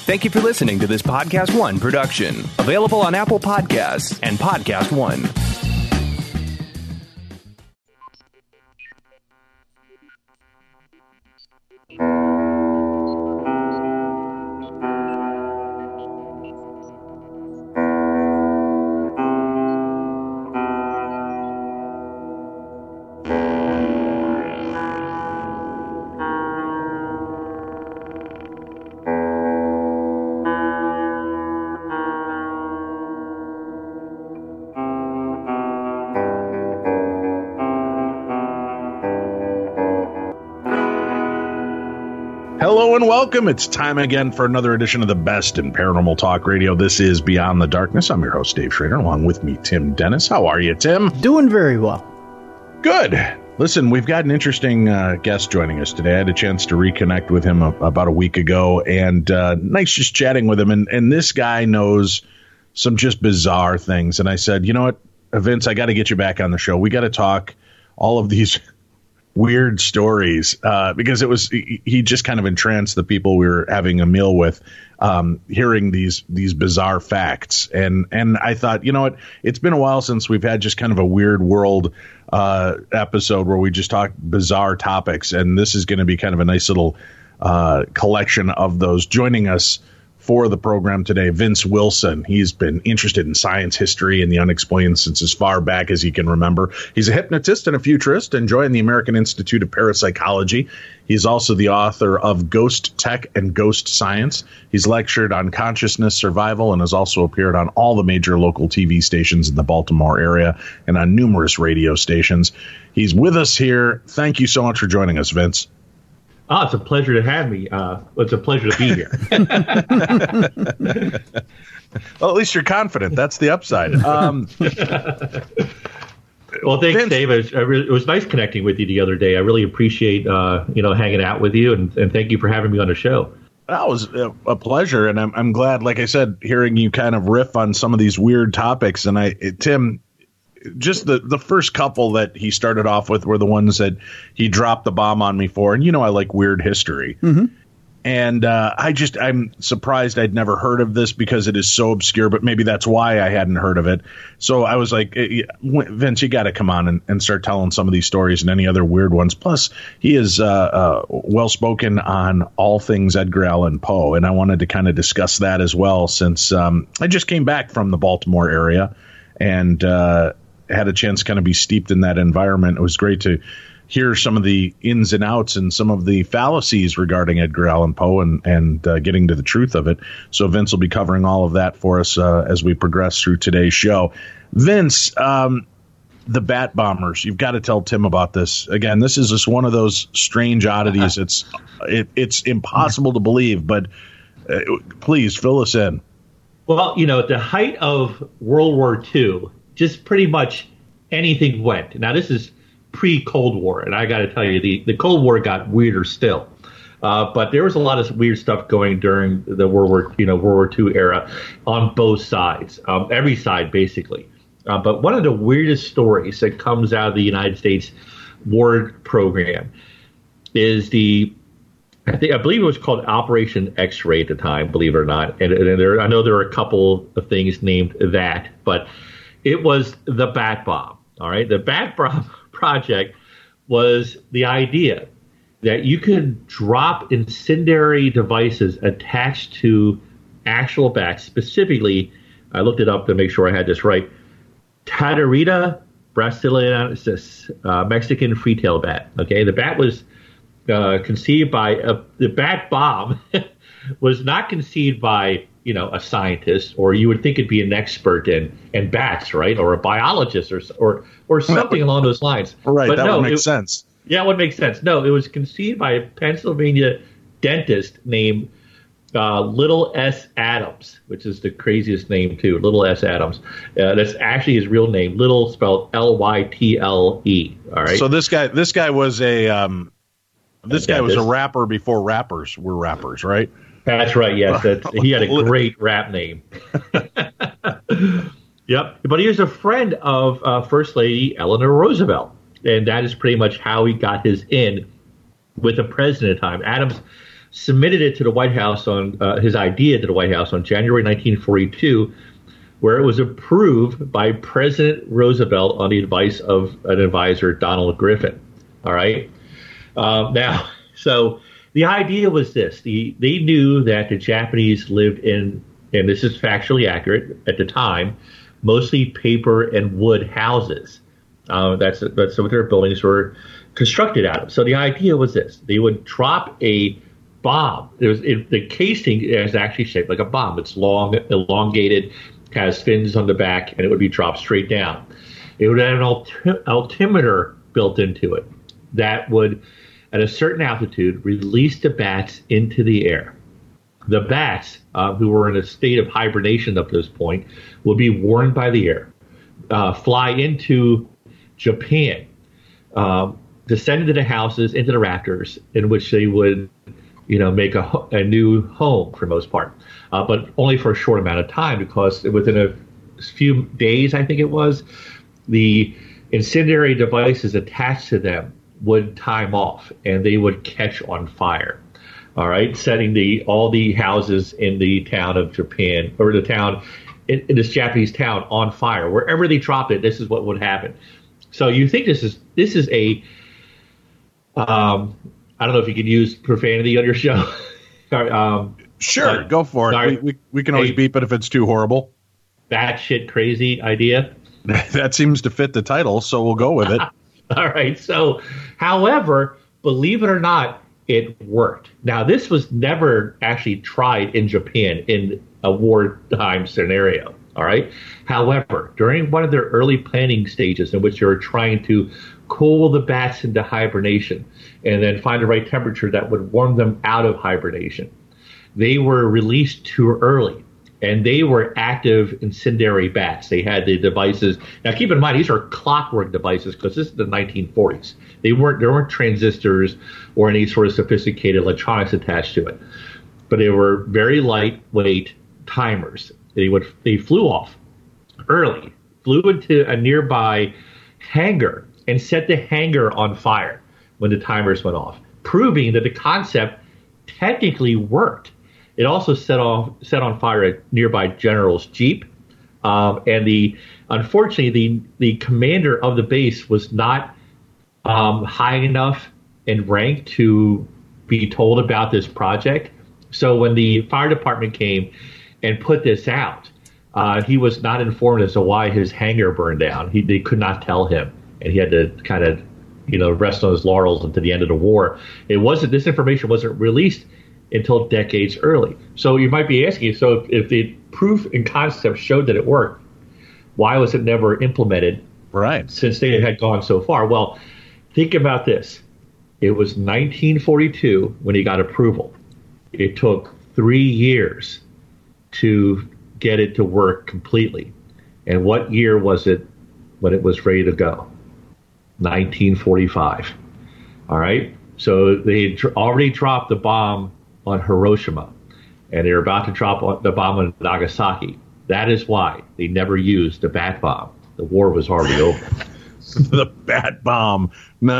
Thank you for listening to this Podcast One production, available on Apple Podcasts and Podcast One. Hello and welcome. It's time again for another edition of the best in paranormal talk radio. This is Beyond the Darkness. I'm your host, Dave Schrader, along with me, Tim Dennis. How are you, Tim? Doing very well. Good. Listen, we've got an interesting guest joining us today. I had a chance to reconnect with him about a week ago, and nice just chatting with him. And this guy knows some just bizarre things. And I said, you know what, Vince, I got to get you back on the show. We got to talk all of these weird stories because he just kind of entranced the people we were having a meal with, hearing these bizarre facts. And I thought, you know what, it's been a while since we've had just kind of a weird world episode where we just talk bizarre topics. And this is going to be kind of a nice little collection of those. Joining us for the program today, Vince Wilson. He's been interested in science, history, and the unexplained since as far back as he can remember. He's a hypnotist and a futurist and joined the American Institute of Parapsychology. He's also the author of Ghost Tech and Ghost Science. He's lectured on consciousness survival and has also appeared on all the major local TV stations in the Baltimore area and on numerous radio stations. He's with us here. Thank you so much for joining us, Vince. Oh, it's a pleasure to have me. It's a pleasure to be here. Well, at least you're confident. That's the upside. Well, thanks, Vince. Dave. It was nice connecting with you the other day. I really appreciate hanging out with you, and thank you for having me on the show. That was a pleasure, and I'm glad, like I said, hearing you kind of riff on some of these weird topics. And Tim, just the first couple that he started off with were the ones that he dropped the bomb on me for. And, I like weird history. Mm-hmm. And I'm surprised I'd never heard of this because it is so obscure, but maybe that's why I hadn't heard of it. So I was like, Vince, you got to come on and start telling some of these stories and any other weird ones. Plus, he is well-spoken on all things Edgar Allan Poe. And I wanted to kind of discuss that as well, since I just came back from the Baltimore area and had a chance to kind of be steeped in that environment. It was great to hear some of the ins and outs and some of the fallacies regarding Edgar Allan Poe and getting to the truth of it. So Vince will be covering all of that for us as we progress through today's show. Vince, the Bat Bombers, you've got to tell Tim about this. Again, this is just one of those strange oddities. It's impossible to believe, but please fill us in. Well, at the height of World War II, just pretty much anything went. Now, this is pre-Cold War, and I got to tell you, the Cold War got weirder still. But there was a lot of weird stuff going during the World War II era on both sides, every side basically. But one of the weirdest stories that comes out of the United States war program is I believe it was called Operation X-Ray at the time, believe it or not. And I know there are a couple of things named that, but it was the Bat Bomb. All right, the Bat Bomb project was the idea that you could drop incendiary devices attached to actual bats. Specifically, I looked it up to make sure I had this right. Tadarida brasiliensis, Mexican free-tailed bat. Okay, the bat was conceived by the Bat Bomb was not conceived by a scientist, or you would think it'd be an expert in bats, right, or a biologist or something along those lines. Right, but that would make sense. Yeah, it would make sense. No, it was conceived by a Pennsylvania dentist named Little S. Adams, which is the craziest name too. Little S. Adams. That's actually his real name. Little spelled Lytle. All right. So this guy was a was a rapper before rappers were rappers, right? That's right. Yes, he had a great rap name. Yep. But he was a friend of First Lady Eleanor Roosevelt, and that is pretty much how he got his in with the president at the time. Adams submitted it to the White House on his idea to the White House on January 1942, where it was approved by President Roosevelt on the advice of an advisor, Donald Griffin. All right. Now, so the idea was this. They knew that the Japanese lived in, and this is factually accurate at the time, mostly paper and wood houses. That's what their buildings were constructed out of. So the idea was this. They would drop a bomb. The casing is actually shaped like a bomb. It's long, elongated, has fins on the back, and it would be dropped straight down. It would have an altimeter built into it that would, at a certain altitude, release the bats into the air. The bats, who were in a state of hibernation up to this point, would be warned by the air, fly into Japan, descend into the houses, into the rafters, in which they would, make a new home for the most part, but only for a short amount of time, because within a few days, I think it was, the incendiary devices attached to them would time off, and they would catch on fire. All right, setting all the houses in the town of Japan, or the town in this Japanese town, on fire. Wherever they dropped it, this is what would happen. So you think this is a I don't know if you could use profanity on your show. Sure, go for it. We can always beep it if it's too horrible. Batshit crazy idea. That seems to fit the title, so we'll go with it. All right. So, however, believe it or not, it worked. Now, this was never actually tried in Japan in a wartime scenario. All right. However, during one of their early planning stages in which they were trying to cool the bats into hibernation and then find the right temperature that would warm them out of hibernation, they were released too early. And they were active incendiary bats. They had the devices. Now, keep in mind, these are clockwork devices because this is the 1940s. There weren't transistors or any sort of sophisticated electronics attached to it. But they were very lightweight timers. They flew off early, flew into a nearby hangar, and set the hangar on fire when the timers went off, proving that the concept technically worked. It also set on fire a nearby general's jeep, and unfortunately the commander of the base was not high enough in rank to be told about this project. So when the fire department came and put this out, he was not informed as to why his hangar burned down. They could not tell him, and he had to kind of rest on his laurels until the end of the war. This information wasn't released until decades early. So you might be asking, so if the proof and concept showed that it worked, why was it never implemented? Right. Since they had gone so far. Well, think about this. It was 1942 when he got approval. It took 3 years to get it to work completely. And what year was it when it was ready to go? 1945. All right. So they had already dropped the bomb on Hiroshima, and they're about to drop the bomb on Nagasaki. That is why they never used the bat bomb. The war was already over. The bat bomb.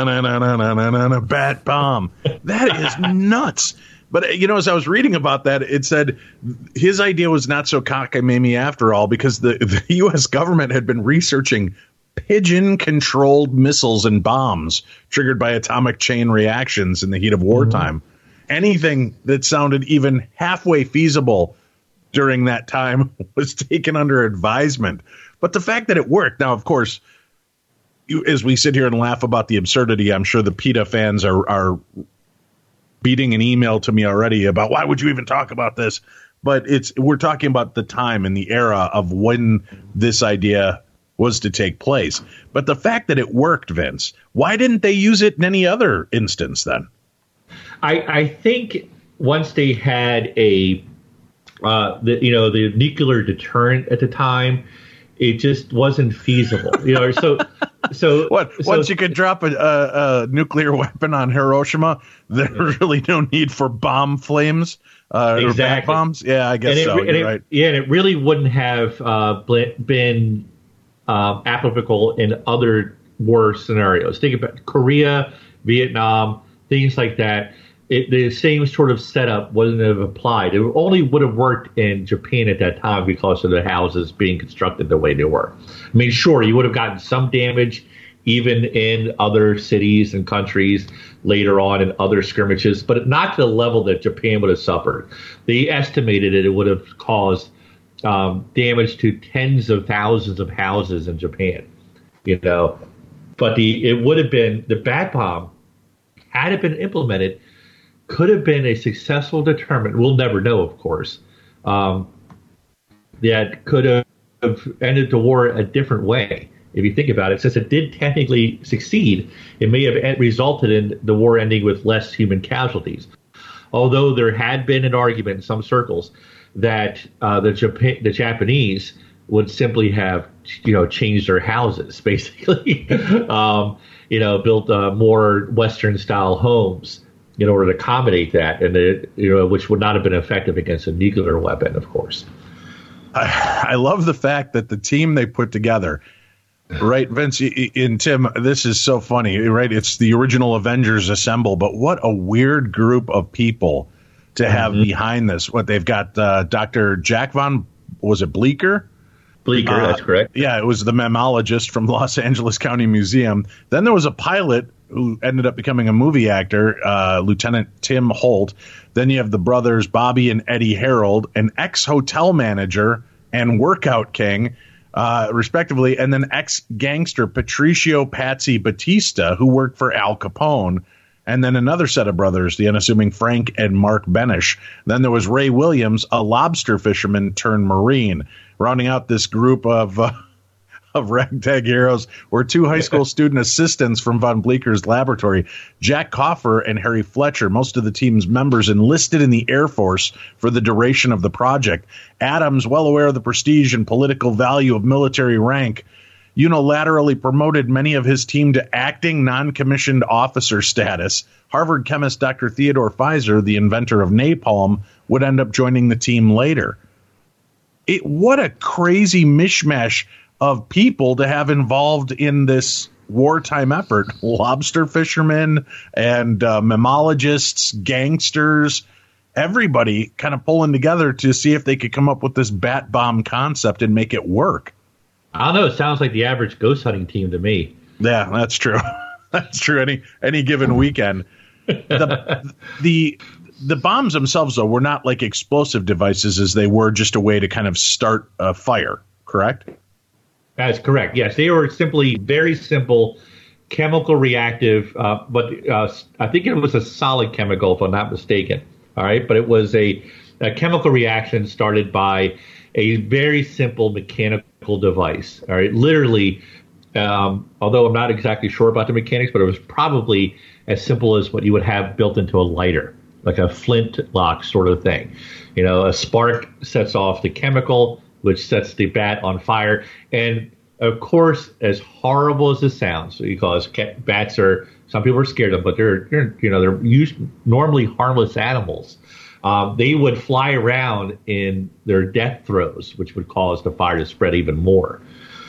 No, bat bomb. That is nuts. But, as I was reading about that, it said his idea was not so cockamamie after all, because the U.S. government had been researching pigeon-controlled missiles and bombs triggered by atomic chain reactions in the heat of wartime. Mm-hmm. Anything that sounded even halfway feasible during that time was taken under advisement. But the fact that it worked, now, of course, as we sit here and laugh about the absurdity, I'm sure the PETA fans are beating an email to me already about why would you even talk about this? But we're talking about the time and the era of when this idea was to take place. But the fact that it worked, Vince, why didn't they use it in any other instance then? I think once they had the nuclear deterrent at the time, it just wasn't feasible. Once you could drop a nuclear weapon on Hiroshima, there's really no need for bomb flames or bat bombs. Yeah, I guess so. You're right. Yeah, and it really wouldn't have been applicable in other war scenarios. Think about Korea, Vietnam, things like that. the same sort of setup wouldn't have applied. It only would have worked in Japan at that time because of the houses being constructed the way they were. I mean, sure, you would have gotten some damage even in other cities and countries later on in other skirmishes, but not to the level that Japan would have suffered. They estimated it would have caused damage to tens of thousands of houses in Japan, But it would have been the bat bomb, had it been implemented, could have been a successful deterrent. We'll never know, of course. That could have ended the war a different way. If you think about it, since it did technically succeed, it may have resulted in the war ending with less human casualties. Although there had been an argument in some circles that the Japanese would simply have, changed their houses, basically, built more Western-style homes in order to accommodate that, and which would not have been effective against a nuclear weapon, of course. I love the fact that the team they put together. Right, Vince and Tim, this is so funny, right? It's the original Avengers assemble, but what a weird group of people to have behind this. What they've got, Dr. Jack von, was it Bleecker? Bleecker, that's correct. Yeah, it was the mammologist from Los Angeles County Museum. Then there was a pilot who ended up becoming a movie actor, Lieutenant Tim Holt. Then you have the brothers Bobby and Eddie Harold, an ex-hotel manager and workout king, respectively, and then ex-gangster Patricio Patsy Batista, who worked for Al Capone, and then another set of brothers, the unassuming Frank and Mark Benish. Then there was Ray Williams, a lobster fisherman turned Marine. Rounding out this group of ragtag heroes were two high school student assistants from von Bleeker's laboratory, Jack Coffer and Harry Fletcher. Most of the team's members enlisted in the Air Force for the duration of the project. Adams, well aware of the prestige and political value of military rank, unilaterally promoted many of his team to acting non-commissioned officer status. Harvard chemist Dr. Theodore Pfizer, the inventor of napalm, would end up joining the team later. What a crazy mishmash of people to have involved in this wartime effort. Lobster fishermen and mammalogists, gangsters, everybody kind of pulling together to see if they could come up with this bat bomb concept and make it work. I don't know. It sounds like the average ghost hunting team to me. Yeah, that's true. That's true. Any given weekend. The bombs themselves, though, were not like explosive devices as they were just a way to kind of start a fire, correct? That's correct. Yes, they were simply very simple, chemical reactive, but I think it was a solid chemical, if I'm not mistaken. All right, but it was a chemical reaction started by a very simple mechanical device. All right, literally, although I'm not exactly sure about the mechanics, but it was probably as simple as what you would have built into a lighter, like a flintlock sort of thing. A spark sets off the chemical, which sets the bat on fire. And of course, as horrible as this sounds, because bats are, some people are scared of them, but they're normally harmless animals. They would fly around in their death throes, which would cause the fire to spread even more.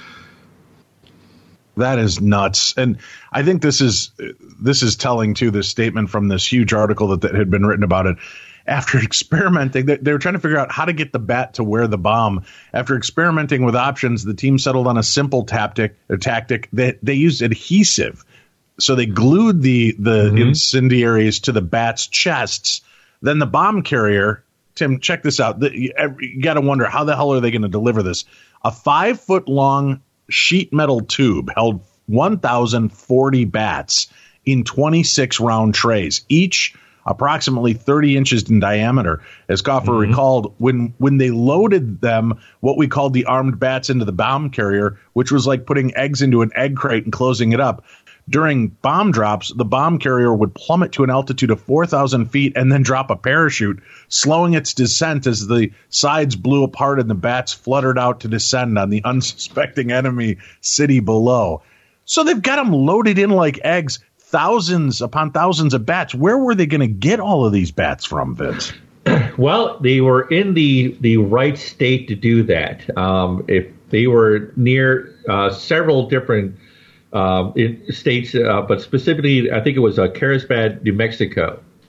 That is nuts. And I think this is telling, too, this statement from this huge article that had been written about it. After experimenting, they were trying to figure out how to get the bat to wear the bomb. After experimenting with options, the team settled on a simple tactic. They used adhesive. So they glued the incendiaries to the bats' chests. Then the bomb carrier, Tim, check this out. You got to wonder, how the hell are they going to deliver this? A 5-foot-long sheet metal tube held 1,040 bats in 26 round trays, each approximately 30 inches in diameter. As Coffer recalled, when they loaded them, what we called the armed bats, into the bomb carrier, which was like putting eggs into an egg crate and closing it up. During bomb drops, the bomb carrier would plummet to an altitude of 4,000 feet and then drop a parachute, slowing its descent as the sides blew apart and the bats fluttered out to descend on the unsuspecting enemy city below. So they've got them loaded in like eggs, thousands upon thousands of bats. Where were they going to get all of these bats from, Vince? Well, they were in the right state to do that. If they were near several different states, but specifically, I think it was Carlsbad, New Mexico.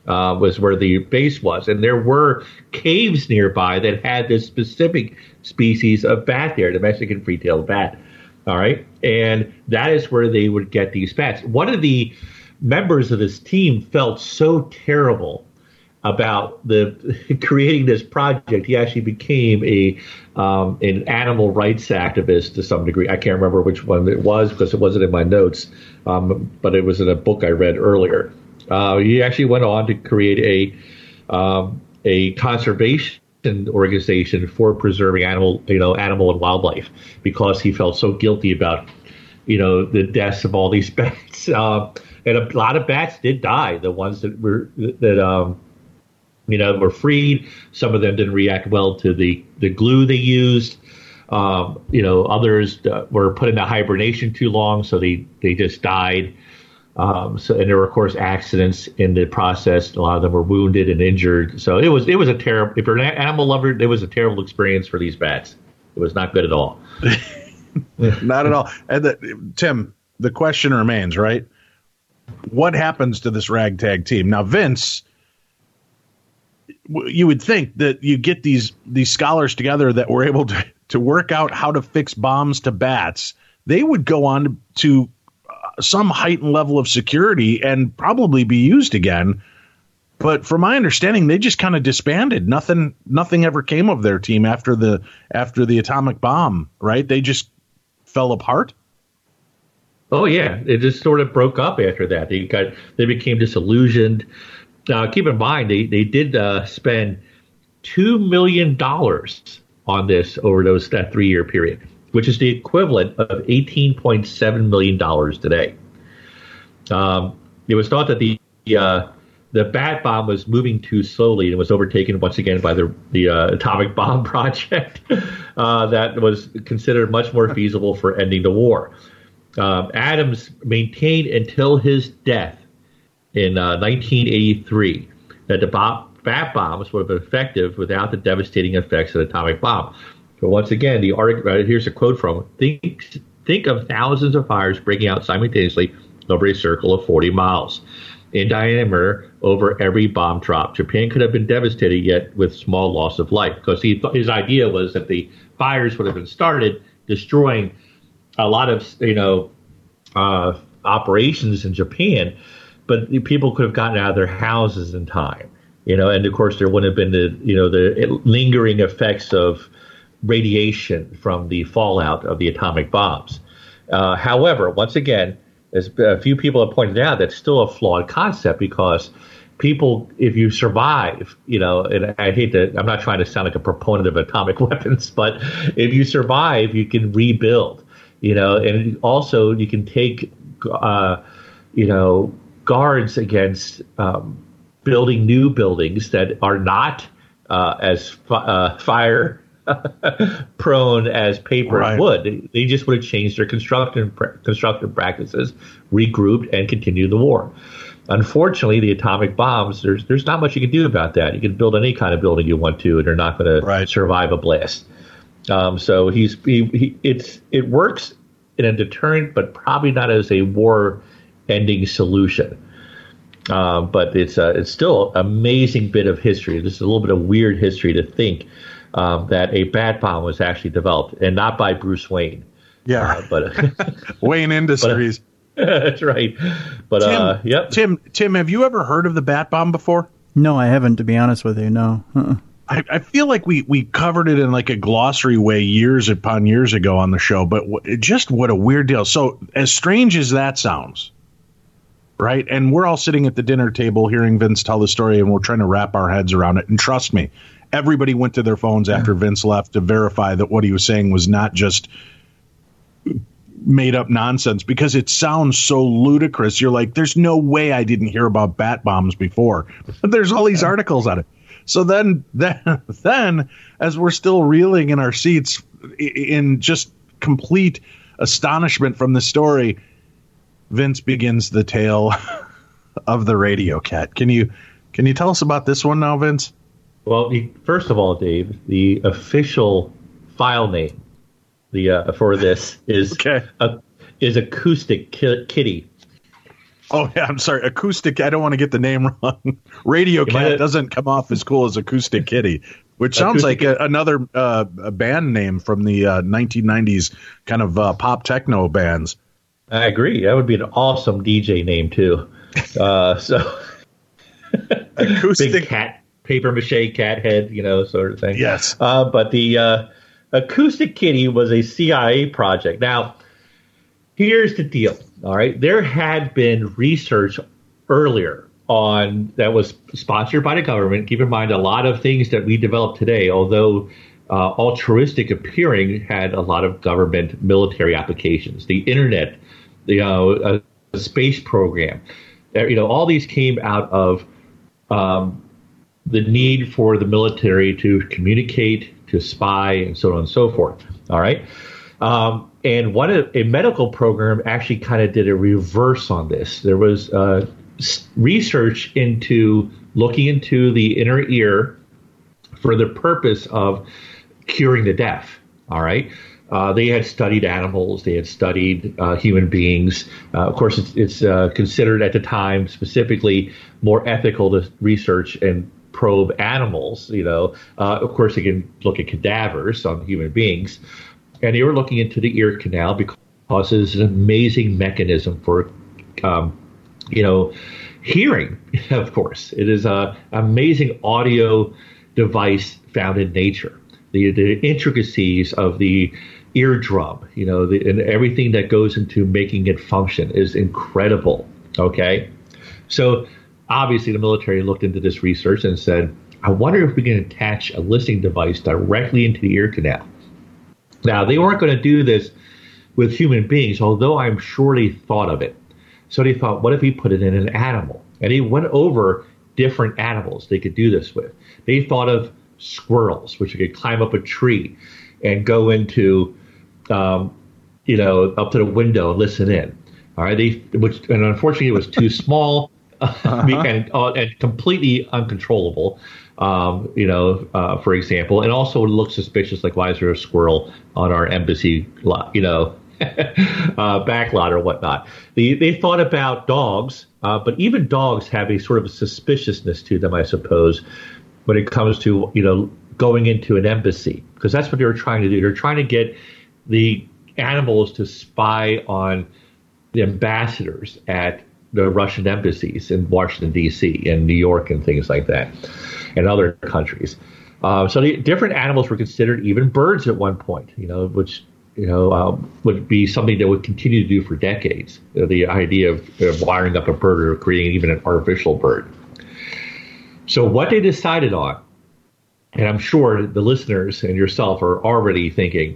was where the base was. And there were caves nearby that had this specific species of bat there, the Mexican free-tailed bat. All right. And that is where they would get these bats. One of the members of this team felt so terrible about creating this project. He actually became an animal rights activist to some degree. I can't remember which one it was because it wasn't in my notes, but it was in a book I read earlier. He actually went on to create a conservation organization for preserving animal and wildlife because he felt so guilty about the deaths of all these bats. And a lot of bats did die. The ones that were freed. Some of them didn't react well to the glue they used. Others were put into hibernation too long, so they just died. And there were, of course, accidents in the process. A lot of them were wounded and injured. So it was a terrible. If you're an animal lover, it was a terrible experience for these bats. It was not good at all. Not at all. And Tim, the question remains, right? What happens to this ragtag team now, Vince? You would think that you get these scholars together that were able to work out how to fix bombs to bats. They would go on to some heightened level of security and probably be used again. But from my understanding, they just kind of disbanded. Nothing ever came of their team after the atomic bomb, right? They just fell apart. Oh yeah, it just sort of broke up after that. They became disillusioned. Keep in mind, they did spend $2 million on this over that 3-year period, which is the equivalent of $18.7 million today. It was thought that the bat bomb was moving too slowly and was overtaken once again by the atomic bomb project that was considered much more feasible for ending the war. Adams maintained until his death in 1983 that the bat bombs would have been effective without the devastating effects of the atomic bomb. But once again, here's a quote from him. Think of thousands of fires breaking out simultaneously over a circle of 40 miles in diameter over every bomb drop. Japan could have been devastated, yet with small loss of life, because his idea was that the fires would have been started, destroying a lot of operations in Japan, but people could have gotten out of their houses in time, and of course there wouldn't have been the lingering effects of radiation from the fallout of the atomic bombs. However, once again, as a few people have pointed out, that's still a flawed concept because people, if you survive, and I'm not trying to sound like a proponent of atomic weapons, but if you survive, you can rebuild, and also you can take, guards against building new buildings that are not as fire prone as paper and wood. They just would have changed their construction practices, regrouped, and continued the war. Unfortunately, the atomic bombs, there's not much you can do about that. You can build any kind of building you want to, and they're not going to survive a blast. So it works in a deterrent, but probably not as a war-ending solution. But it's still an amazing bit of history. This is a little bit of weird history to think that a bat bomb was actually developed, and not by Bruce Wayne. Yeah, but Wayne Industries. That's right. But yep. Tim, have you ever heard of the bat bomb before? No, I haven't, to be honest with you. No. I feel like we covered it in like a glossary way years upon years ago on the show, but what a weird deal. So as strange as that sounds, right? And we're all sitting at the dinner table hearing Vince tell the story, and we're trying to wrap our heads around it. And trust me, everybody went to their phones after Vince left to verify that what he was saying was not just made up nonsense, because it sounds so ludicrous. You're like, there's no way I didn't hear about bat bombs before. But there's all these articles on it. So then, as we're still reeling in our seats in just complete astonishment from the story, Vince begins the tale of the Radio Cat. Can you tell us about this one now, Vince? Well, first of all, Dave, the official file name for this is Acoustic Kitty. Oh, yeah, I'm sorry. Acoustic. I don't want to get the name wrong. Radio Cat doesn't come off as cool as Acoustic Kitty, which sounds like another a band name from the 1990s kind of pop techno bands. I agree. That would be an awesome DJ name, too. Acoustic Big cat, paper mache cat head, sort of thing. Yes. But the Acoustic Kitty was a CIA project. Now, here's the deal. All right. There had been research earlier that was sponsored by the government. Keep in mind, a lot of things that we develop today, although altruistic appearing, had a lot of government military applications. The internet, a space program, all these came out of the need for the military to communicate, to spy, and so on and so forth. All right. And a medical program actually kind of did a reverse on this. There was research into looking into the inner ear for the purpose of curing the deaf. All right. They had studied animals. They had studied human beings. Of course, it's considered at the time specifically more ethical to research and probe animals. Of course, they can look at cadavers on human beings. And they were looking into the ear canal because it's an amazing mechanism for, hearing, of course. It is an amazing audio device found in nature. The intricacies of the eardrum, and everything that goes into making it function is incredible, okay? So obviously the military looked into this research and said, I wonder if we can attach a listening device directly into the ear canal. Now, they weren't going to do this with human beings, although I'm sure they thought of it. So they thought, what if we put it in an animal? And they went over different animals they could do this with. They thought of squirrels, which could climb up a tree and go into, up to the window and listen in. All right, and unfortunately it was too small and completely uncontrollable. For example, and also it looks suspicious. Like, why is there a squirrel on our embassy lot? Back lot or whatnot. They thought about dogs, but even dogs have a sort of suspiciousness to them, I suppose, when it comes to going into an embassy, because that's what they were trying to do. They're trying to get the animals to spy on the ambassadors at the Russian embassies in Washington, D.C., and New York and things like that, and other countries. So the different animals were considered, even birds at one point, which would be something that would continue to do for decades. The idea of wiring up a bird or creating even an artificial bird. So what they decided on, and I'm sure the listeners and yourself are already thinking,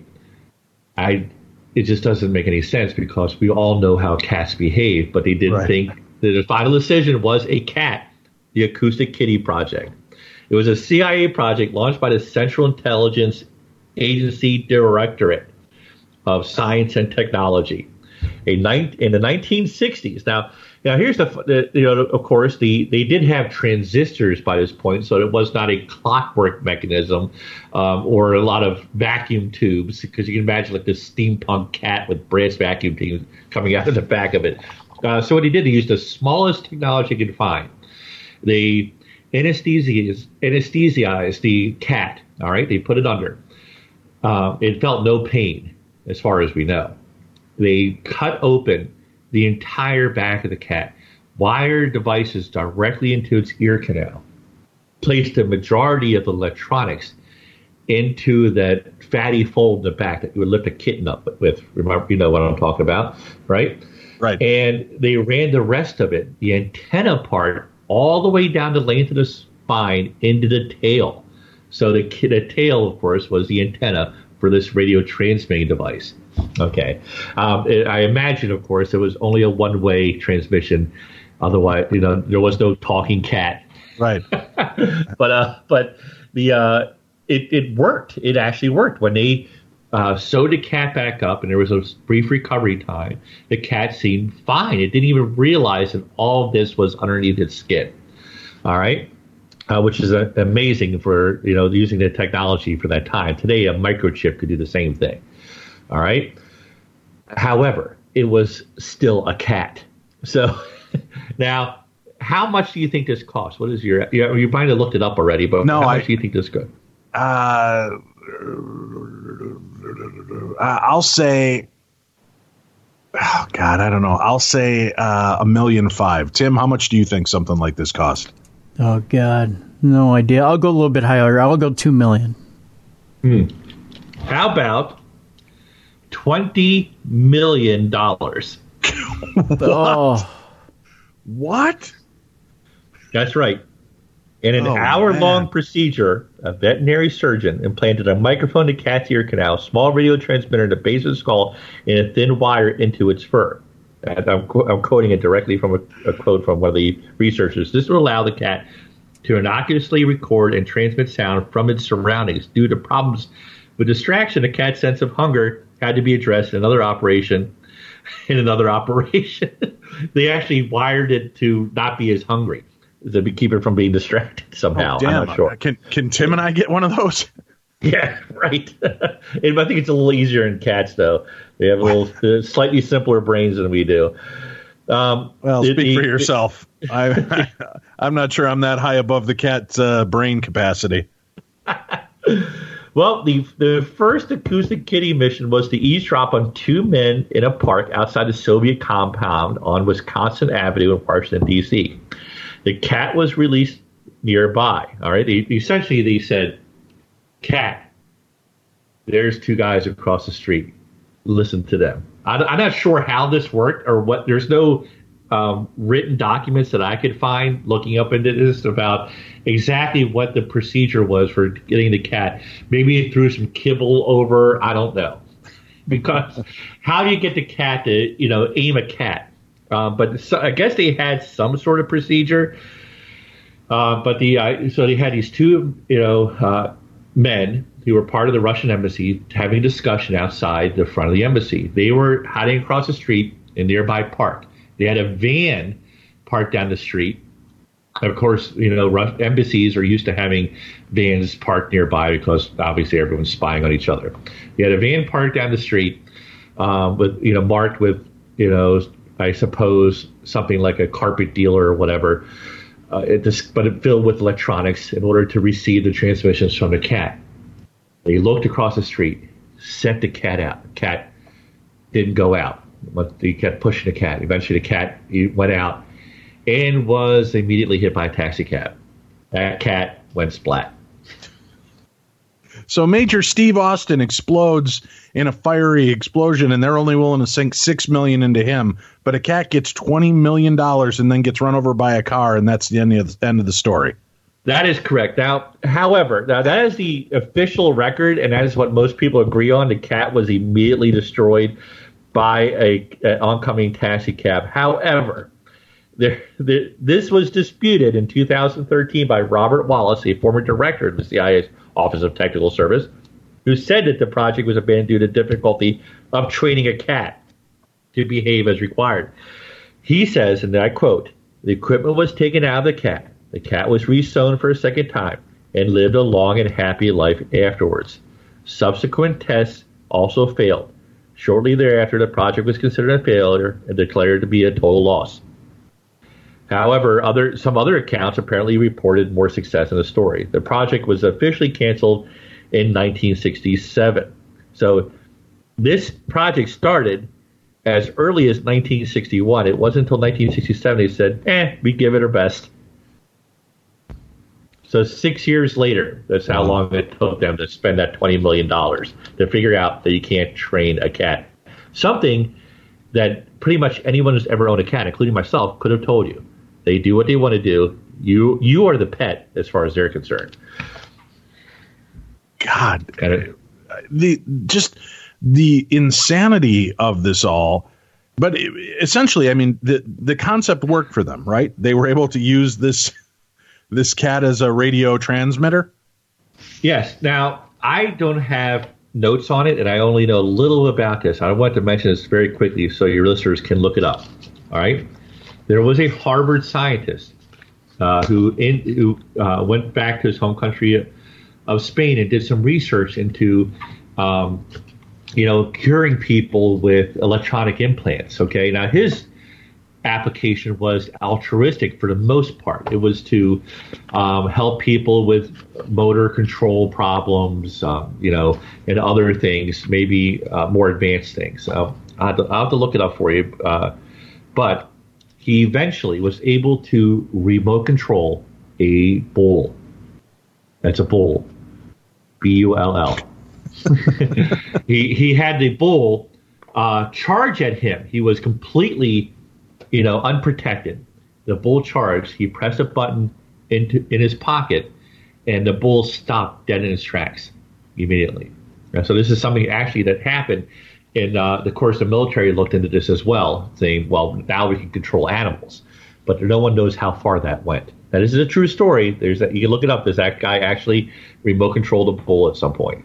it just doesn't make any sense because we all know how cats behave, but they didn't think that the final decision was a cat, the Acoustic Kitty Project. It was a CIA project launched by the Central Intelligence Agency Directorate of Science and Technology in the 1960s. Now here's of course, they did have transistors by this point, so it was not a clockwork mechanism or a lot of vacuum tubes, because you can imagine like this steampunk cat with brass vacuum tubes coming out of the back of it. So what he did, he used the smallest technology he could find. They anesthetized the cat. All right, they put it under. It felt no pain, as far as we know. They cut open the entire back of the cat, wired devices directly into its ear canal, placed the majority of the electronics into that fatty fold in the back that you would lift a kitten up with. Remember, you know what I'm talking about, right? Right. And they ran the rest of it, the antenna part, all the way down the length of the spine into the tail. So the tail, of course, was the antenna for this radio transmitting device. Okay. I imagine, of course, it was only a one-way transmission. Otherwise, there was no talking cat. Right. But it worked. It actually worked. When they sewed the cat back up and there was a brief recovery time, the cat seemed fine. It didn't even realize that all of this was underneath its skin. All right. Which is amazing for, using the technology for that time. Today, a microchip could do the same thing. All right. However, it was still a cat. So Now, how much do you think this costs? What is you might have looked it up already, but No, how much do you think this could? I'll say, oh God, I don't know. I'll say $1.5 million. Tim, how much do you think something like this cost? Oh God, no idea. I'll go a little bit higher. I'll go $2 million. How about $20 million? Oh, what? That's right. In an hour-long procedure, a veterinary surgeon implanted a microphone to the cat's ear canal, a small radio transmitter in the base of the skull, and a thin wire into its fur. I'm quoting it directly from a quote from one of the researchers. This will allow the cat to innocuously record and transmit sound from its surroundings. Due to problems with distraction, the cat's sense of hunger had to be addressed in another operation. They actually wired it to not be as hungry, to keep it from being distracted somehow. Oh, damn. I'm not sure. Can Tim and I get one of those? Yeah, right. And I think it's a little easier in cats, though. They have a little slightly simpler brains than we do. Well, speak for yourself. I'm not sure I'm that high above the cat's brain capacity. Well, the first acoustic kitty mission was to eavesdrop on two men in a park outside the Soviet compound on Wisconsin Avenue in Washington, D.C. The cat was released nearby. All right. Essentially, they said, "Cat, there's two guys across the street. Listen to them." I'm not sure how this worked or what. There's no written documents that I could find looking up into this about exactly what the procedure was for getting the cat. Maybe it threw some kibble over. I don't know. Because how do you get the cat to, aim a cat? But I guess they had some sort of procedure. So they had these two, men who were part of the Russian embassy having a discussion outside the front of the embassy. They were hiding across the street in a nearby park. They had a van parked down the street. Of course, embassies are used to having vans parked nearby because obviously everyone's spying on each other. They had a van parked down the street marked with, I suppose something like a carpet dealer or whatever. But it filled with electronics in order to receive the transmissions from the cat. They looked across the street, sent the cat out. The cat didn't go out. He kept pushing the cat. Eventually, the cat went out and was immediately hit by a taxi cab. That cat went splat. So Major Steve Austin explodes in a fiery explosion, and they're only willing to sink $6 million into him. But a cat gets $20 million and then gets run over by a car, and that's the end of the story. That is correct. However, that is the official record, and that is what most people agree on. The cat was immediately destroyed by an oncoming taxi cab. However, this was disputed in 2013 by Robert Wallace, a former director of the CIA's Office of Technical Service, who said that the project was abandoned due to difficulty of training a cat to behave as required. He says, and I quote, "The equipment was taken out of the cat. The cat was re-sewn for a second time and lived a long and happy life afterwards. Subsequent tests also failed. Shortly thereafter, the project was considered a failure and declared to be a total loss." However, some other accounts apparently reported more success in the story. The project was officially canceled in 1967. So this project started as early as 1961. It wasn't until 1967 they said, we give it our best. So 6 years later, that's how long it took them to spend that $20 million to figure out that you can't train a cat. Something that pretty much anyone who's ever owned a cat, including myself, could have told you. They do what they want to do. You are the pet as far as they're concerned. God, the insanity of this all. But essentially, I mean, the concept worked for them, right? They were able to use this cat as a radio transmitter? Yes. Now, I don't have notes on it, and I only know a little about this. I want to mention this very quickly so your listeners can look it up. All right? There was a Harvard scientist who went back to his home country of Spain and did some research into, curing people with electronic implants. Okay? Now, his application was altruistic for the most part. It was to help people with motor control problems, and other things, maybe more advanced things. I'll have to look it up for you. But he eventually was able to remote control a bull. That's a bull. Bull. He had the bull charge at him. He was completely, unprotected. The bull charged. He pressed a button in his pocket, and the bull stopped dead in his tracks immediately. So this is something actually that happened. And of course, the military looked into this as well, saying, well, now we can control animals. But no one knows how far that went. Now, this is a true story. You can look it up. That guy actually remote controlled a bull at some point.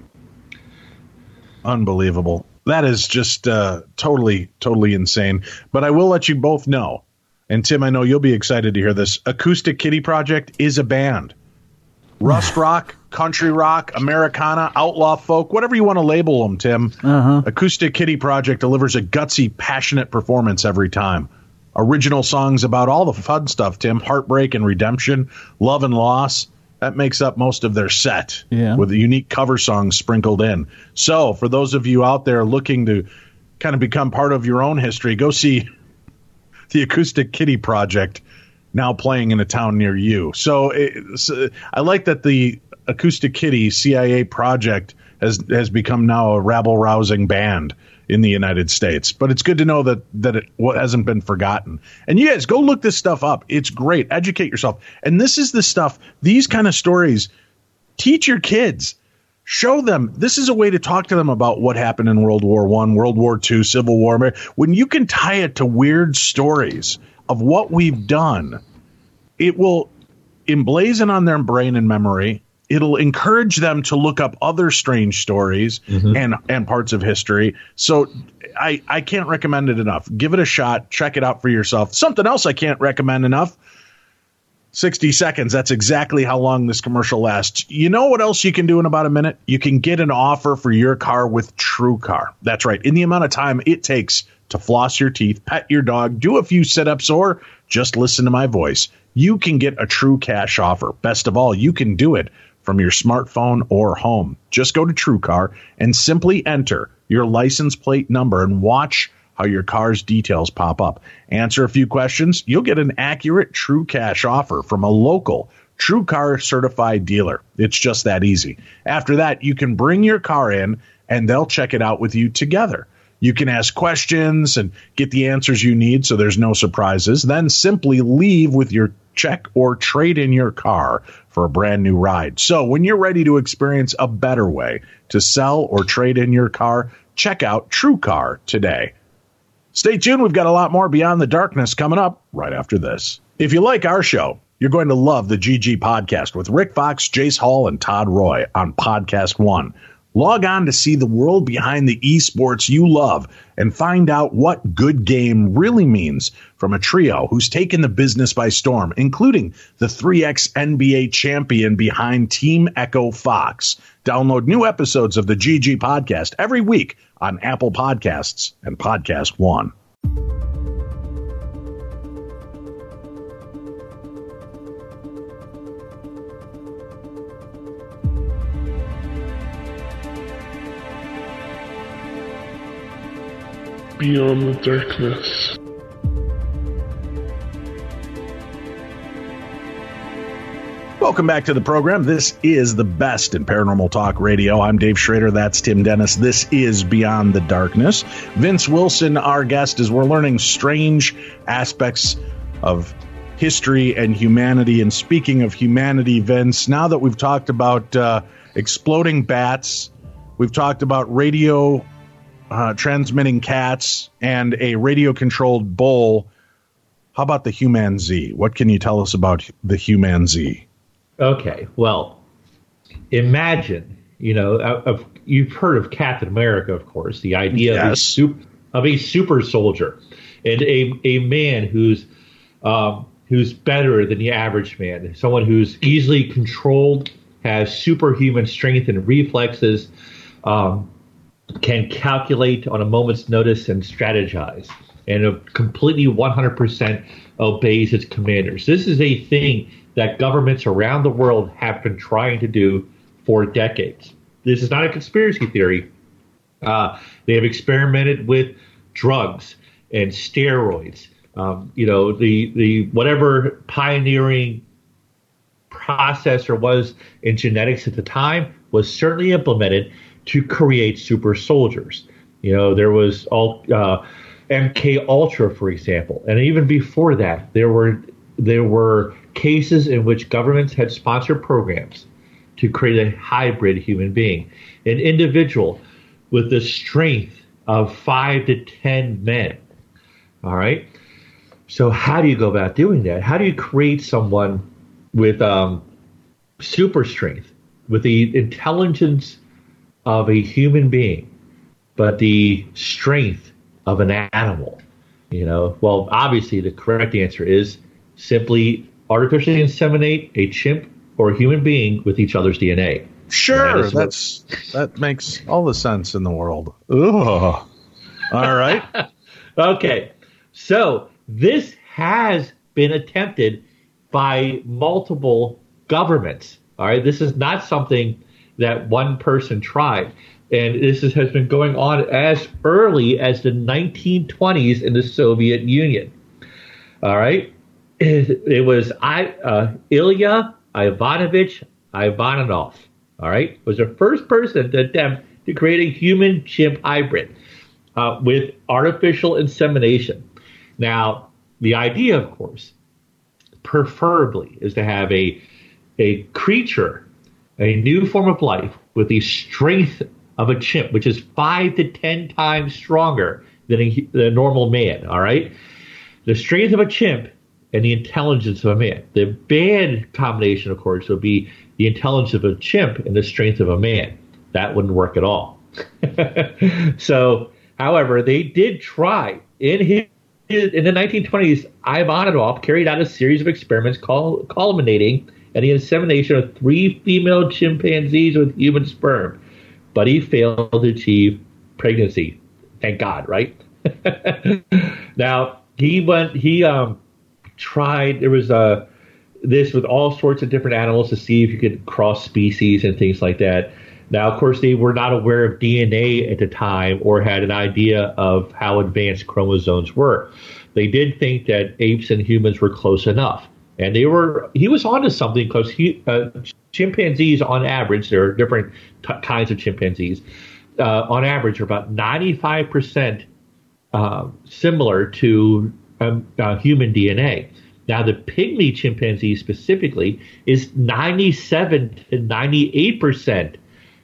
Unbelievable. That is just totally insane. But I will let you both know, and Tim, I know you'll be excited to hear this. Acoustic Kitty Project is a band. Rust rock, country rock, Americana, outlaw folk, whatever you want to label them, Tim. Acoustic Kitty Project delivers a gutsy, passionate performance every time. Original songs about all the fun stuff, Tim. Heartbreak and redemption, love and loss. That makes up most of their set, with unique cover songs sprinkled in. So for those of you out there looking to kind of become part of your own history, go see the Acoustic Kitty Project now playing in a town near you. So I like that the Acoustic Kitty CIA project has become now a rabble-rousing band in the United States. But it's good to know that it hasn't been forgotten. And you guys, go look this stuff up. It's great. Educate yourself. And this is the stuff, these kind of stories, teach your kids. Show them. This is a way to talk to them about what happened in World War I, World War II, Civil War. When you can tie it to weird stories of what we've done, it will emblazon on their brain and memory. It'll encourage them to look up other strange stories and parts of history. So I can't recommend it enough. Give it a shot. Check it out for yourself. Something else I can't recommend enough. 60 seconds. That's exactly how long this commercial lasts. You know what else you can do in about a minute? You can get an offer for your car with TrueCar. That's right. In the amount of time it takes to floss your teeth, pet your dog, do a few sit-ups, or just listen to my voice, you can get a true cash offer. Best of all, you can do it from your smartphone or home. Just go to TrueCar and simply enter your license plate number and watch how your car's details pop up. Answer a few questions. You'll get an accurate true cash offer from a local TrueCar certified dealer. It's just that easy. After that, you can bring your car in and they'll check it out with you together. You can ask questions and get the answers you need so there's no surprises. Then simply leave with your check or trade in your car for a brand new ride. So when you're ready to experience a better way to sell or trade in your car, check out TrueCar today. Stay tuned. We've got a lot more Beyond the Darkness coming up right after this. If you like our show, you're going to love the GG Podcast with Rick Fox, Jace Hall, and Todd Roy on Podcast One. Log on to see the world behind the esports you love and find out what good game really means from a trio who's taken the business by storm, including the 3X NBA champion behind Team Echo Fox. Download new episodes of the GG Podcast every week on Apple Podcasts and Podcast One. Beyond the Darkness. Welcome back to the program. This is the best in paranormal talk radio. I'm Dave Schrader. That's Tim Dennis. This is Beyond the Darkness. Vince Wilson, our guest, as we're learning strange aspects of history and humanity. And speaking of humanity, Vince, now that we've talked about exploding bats, we've talked about radio transmitting cats and a radio-controlled bull, how about the Human Z? What can you tell us about the Human Z? Okay, well, imagine, you've heard of Captain America, of course, the idea yes. of a super soldier and a man who's better than the average man, someone who's easily controlled, has superhuman strength and reflexes, can calculate on a moment's notice and strategize. and completely 100% obeys its commanders. This is a thing that governments around the world have been trying to do for decades. This is not a conspiracy theory. They have experimented with drugs and steroids. The whatever pioneering process there was in genetics at the time was certainly implemented to create super soldiers. There was MK Ultra, for example, and even before that, there were cases in which governments had sponsored programs to create a hybrid human being, an individual with the strength of 5 to 10 men. All right. So how do you go about doing that? How do you create someone with super strength, with the intelligence of a human being, but the strength of an animal? Well, obviously the correct answer is simply artificially inseminate a chimp or a human being with each other's DNA. Sure, that makes all the sense in the world. Ugh. All right. Okay. So this has been attempted by multiple governments. All right. This is not something that one person tried. And this has been going on as early as the 1920s in the Soviet Union. All right. It was Ilya Ivanovich Ivanov. All right. Was the first person to attempt to create a human chimp hybrid with artificial insemination. Now, the idea, of course, preferably is to have a creature, a new form of life with the strength of a chimp, which is 5 to 10 times stronger than a normal man. All right. The strength of a chimp and the intelligence of a man. The bad combination, of course, would be the intelligence of a chimp and the strength of a man. That wouldn't work at all. So, however, they did try. In the 1920s, Ivanov carried out a series of experiments culminating in the insemination of 3 female chimpanzees with human sperm, but he failed to achieve pregnancy. Thank God, right? Now, he tried, there was this with all sorts of different animals to see if you could cross species and things like that. Now, of course, they were not aware of DNA at the time or had an idea of how advanced chromosomes were. They did think that apes and humans were close enough. And he was onto something because chimpanzees, on average, there are different kinds of chimpanzees, on average are about 95% similar to human DNA. Now, the pygmy chimpanzee specifically is 97 to 98%,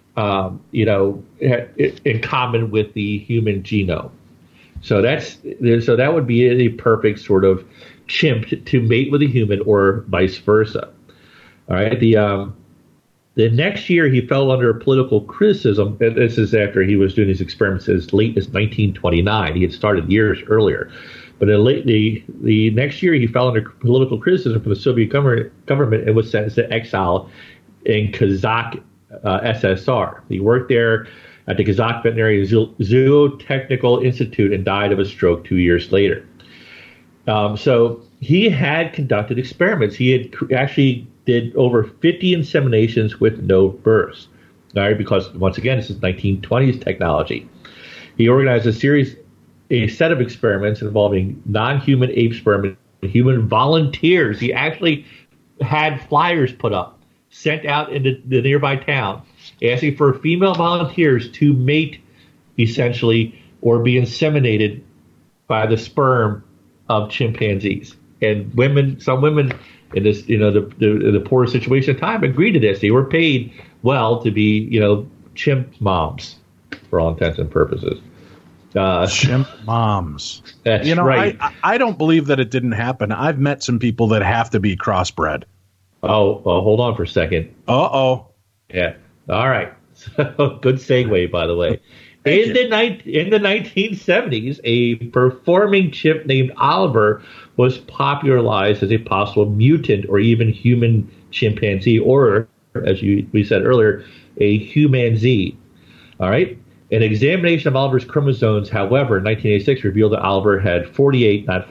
in common with the human genome. So that would be a perfect sort of chimp to mate with a human, or vice versa. All right. The next year he fell under political criticism. And this is after he was doing these experiments as late as 1929. He had started years earlier. But the next year, he fell under political criticism from the Soviet government and was sentenced to exile in Kazakh SSR. He worked there at the Kazakh Veterinary Zootechnical Institute and died of a stroke 2 years later. So he had conducted experiments. He had actually did over 50 inseminations with no births. All right, because, once again, this is 1920s technology. He organized a set of experiments involving non-human ape sperm and human volunteers. He actually had flyers put up, sent out into the nearby town, asking for female volunteers to mate, essentially, or be inseminated by the sperm of chimpanzees. And some women in this, the poor situation at the time agreed to this. They were paid well to be, chimp moms, for all intents and purposes. Chimp moms. That's right. I don't believe that it didn't happen. I've met some people that have to be crossbred. Oh, well, hold on for a second. Uh-oh. Yeah. All right. So, good segue, by the way. In the 1970s, a performing chimp named Oliver was popularized as a possible mutant or even human chimpanzee, or, as we said earlier, a humanzee. All right. An examination of Oliver's chromosomes, however, in 1986 revealed that Oliver had 48, not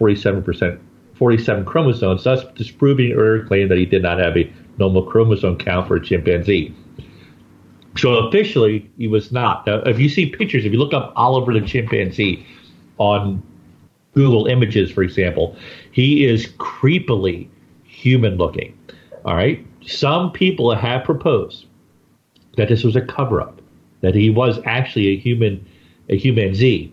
47 chromosomes, thus disproving earlier claim that he did not have a normal chromosome count for a chimpanzee. So officially, he was not. Now, if you see pictures, if you look up Oliver the chimpanzee on Google Images, for example, he is creepily human-looking. All right? Some people have proposed that this was a cover-up, that he was actually a humanzee,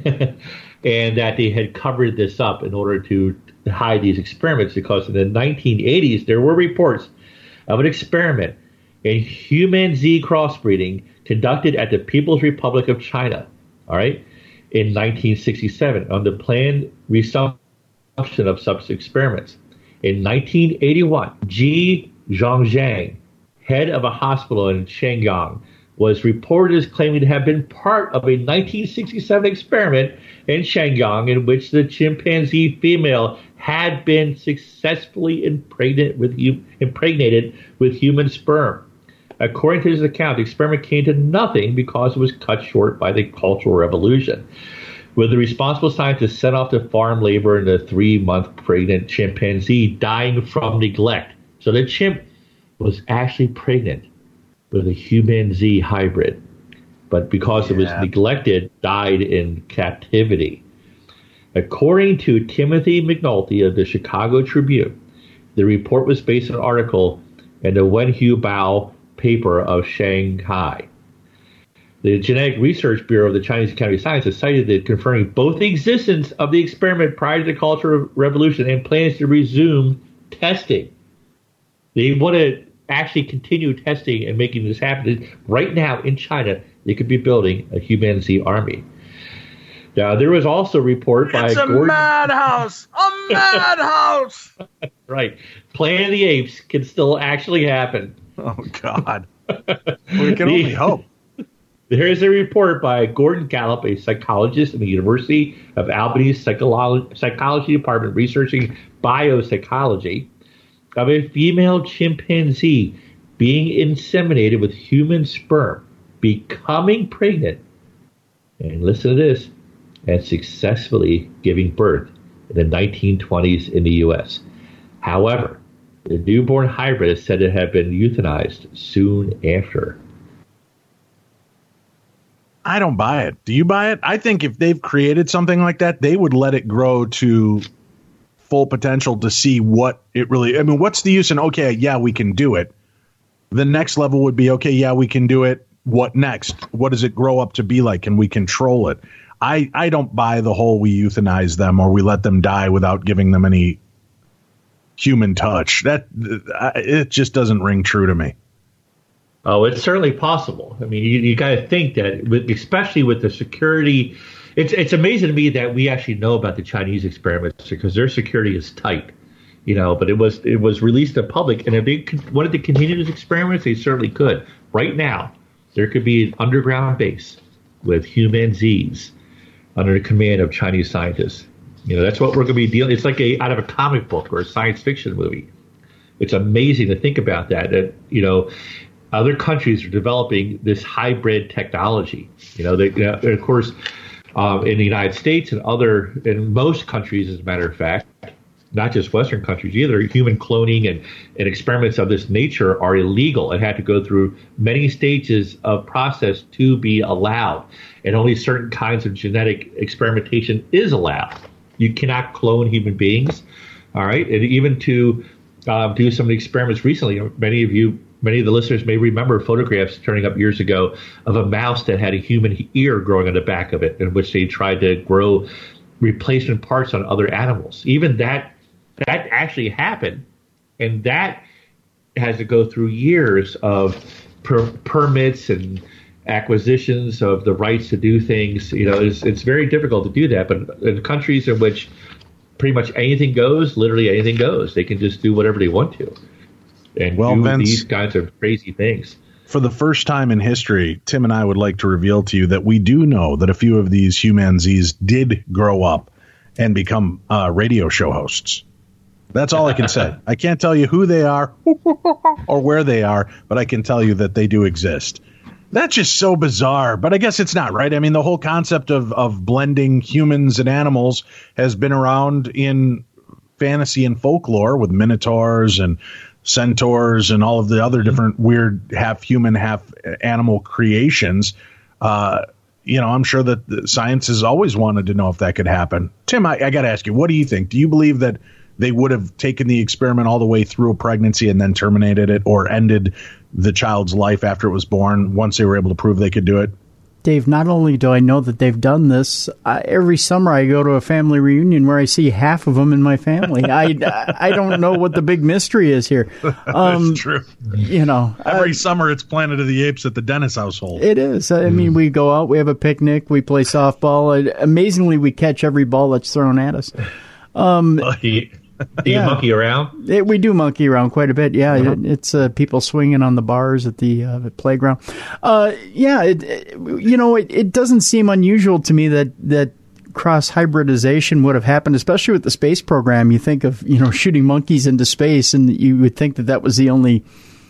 and that they had covered this up in order to hide these experiments, because in the 1980s there were reports of an experiment in humanzee crossbreeding conducted at the People's Republic of China, all right, in 1967 on the planned resumption of such experiments. In 1981, Ji Zhongzhang, head of a hospital in Shenyang, was reported as claiming to have been part of a 1967 experiment in Shenyang in which the chimpanzee female had been successfully impregnated with human sperm. According to his account, the experiment came to nothing because it was cut short by the Cultural Revolution, with the responsible scientists sent off to farm labor and the 3-month pregnant chimpanzee dying from neglect. So the chimp was actually pregnant with a humanzee hybrid, but because it was neglected, died in captivity. According to Timothy McNulty of the Chicago Tribune, the report was based on an article in the Wenhui Bao paper of Shanghai. The Genetic Research Bureau of the Chinese Academy of Sciences cited it, confirming both the existence of the experiment prior to the Cultural Revolution and plans to resume testing. They want to actually continue testing and making this happen. Right now in China, they could be building a humanzee army. Now, there was also a report by Gordon... madhouse! A madhouse! Right. Planet of the Apes can still actually happen. Oh, God. We can only hope. There is a report by Gordon Gallup, a psychologist in the University of Albany's psychology department researching biopsychology, of a female chimpanzee being inseminated with human sperm, becoming pregnant, and listen to this, and successfully giving birth in the 1920s in the U.S. However, the newborn hybrid is said to have been euthanized soon after. I don't buy it. Do you buy it? I think if they've created something like that, they would let it grow to full potential to see what it really, I mean, what's the use in, okay, yeah, we can do it. The next level would be, okay, yeah, we can do it. What next? What does it grow up to be like? Can we control it? I don't buy the whole we euthanize them or we let them die without giving them any human touch. That it just doesn't ring true to me. Oh, it's certainly possible. I mean, you got to think that, especially with the security, it's amazing to me that we actually know about the Chinese experiments because their security is tight, you know. But it was released to the public, and if they wanted to continue these experiments, they certainly could. Right now, there could be an underground base with humanzees under the command of Chinese scientists. You know, that's what we're going to be dealing. It's like out of a comic book or a science fiction movie. It's amazing to think about that. That, you know, other countries are developing this hybrid technology. You know, and of course, in the United States and in most countries, as a matter of fact, not just Western countries either, human cloning and experiments of this nature are illegal. It had to go through many stages of process to be allowed, and only certain kinds of genetic experimentation is allowed. You cannot clone human beings, all right? And even to do some of the experiments recently, many of the listeners may remember photographs turning up years ago of a mouse that had a human ear growing on the back of it, in which they tried to grow replacement parts on other animals. Even that actually happened, and that has to go through years of permits and acquisitions of the rights to do things. You know, it's very difficult to do that. But in countries in which pretty much anything goes, literally anything goes, they can just do whatever they want to and do Vince, these kinds of crazy things. For the first time in history, Tim and I would like to reveal to you that we do know that a few of these humanzees did grow up and become radio show hosts. That's all I can say. I can't tell you who they are or where they are, but I can tell you that they do exist. That's just so bizarre, but I guess it's not, right? I mean, the whole concept of blending humans and animals has been around in fantasy and folklore with minotaurs and centaurs and all of the other different weird half human, half animal creations. I'm sure that the science has always wanted to know if that could happen. Tim, I got to ask you, what do you think? Do you believe that they would have taken the experiment all the way through a pregnancy and then terminated it or ended the child's life after it was born once they were able to prove they could do it? Dave, not only do I know that they've done this, every summer I go to a family reunion where I see half of them in my family. I don't know what the big mystery is here. That's true. Every summer it's Planet of the Apes at the Dennis household. It is. I mean, we go out, we have a picnic, we play softball. Amazingly, we catch every ball that's thrown at us. Do you monkey around? We do monkey around quite a bit. Yeah, it's people swinging on the bars at the playground. It doesn't seem unusual to me that cross hybridization would have happened, especially with the space program. You think of shooting monkeys into space, and you would think that was the only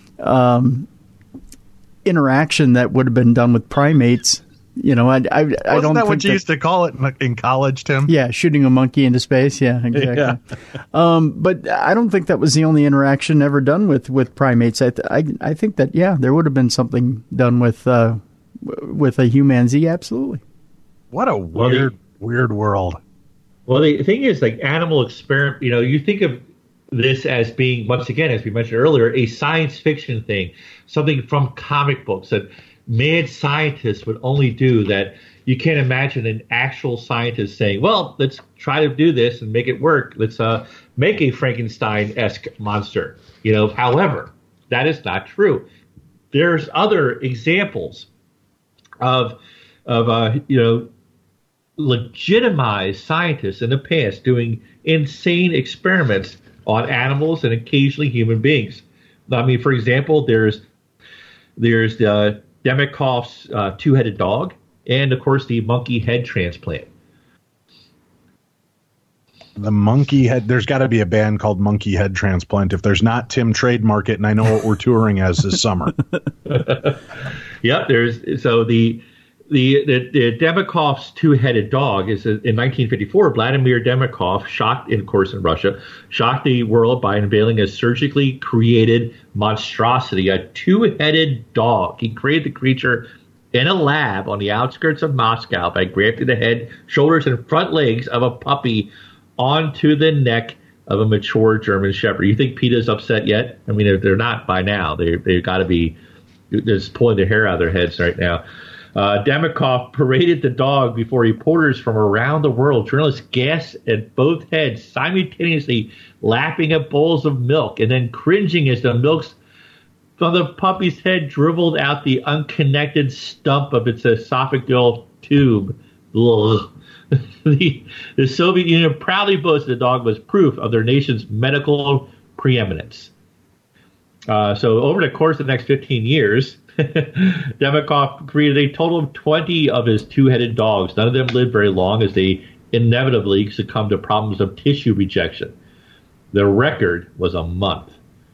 interaction that would have been done with primates. I don't. Wasn't that what you used to call it in college, Tim? Yeah, shooting a monkey into space. Yeah, exactly. Yeah. But I don't think that was the only interaction ever done with primates. I think that there would have been something done with a humanzee. Absolutely. What a weird world. Well, the thing is, like animal experiment. You think of this as being, once again, as we mentioned earlier, a science fiction thing, something from comic books that mad scientists would only do. That you can't imagine an actual scientist saying, well, let's try to do this and make it work. Let's make a Frankenstein-esque monster. However, that is not true. There's other examples of legitimized scientists in the past doing insane experiments on animals and occasionally human beings. I mean, for example, there's the Demikoff's two-headed dog, and of course the monkey head transplant. The monkey head. There's got to be a band called Monkey Head Transplant. If there's not, Tim, trademark it, and I know what we're touring as this summer. Yep. The Demikoff's two-headed dog is in 1954. Vladimir Demikov in Russia, shocked the world by unveiling a surgically created monstrosity, a two-headed dog. He created the creature in a lab on the outskirts of Moscow by grafting the head, shoulders, and front legs of a puppy onto the neck of a mature German Shepherd. You think PETA's upset yet? I mean, they're not by now. They've got to be just pulling their hair out of their heads right now. Demikoff paraded the dog before reporters from around the world. Journalists gasped at both heads, simultaneously lapping at bowls of milk and then cringing as the milk from the puppy's head dribbled out the unconnected stump of its esophageal tube. The Soviet Union proudly boasted the dog was proof of their nation's medical preeminence. So over the course of the next 15 years, Demikoff created a total of 20 of his two-headed dogs. None of them lived very long as they inevitably succumbed to problems of tissue rejection. The record was a month.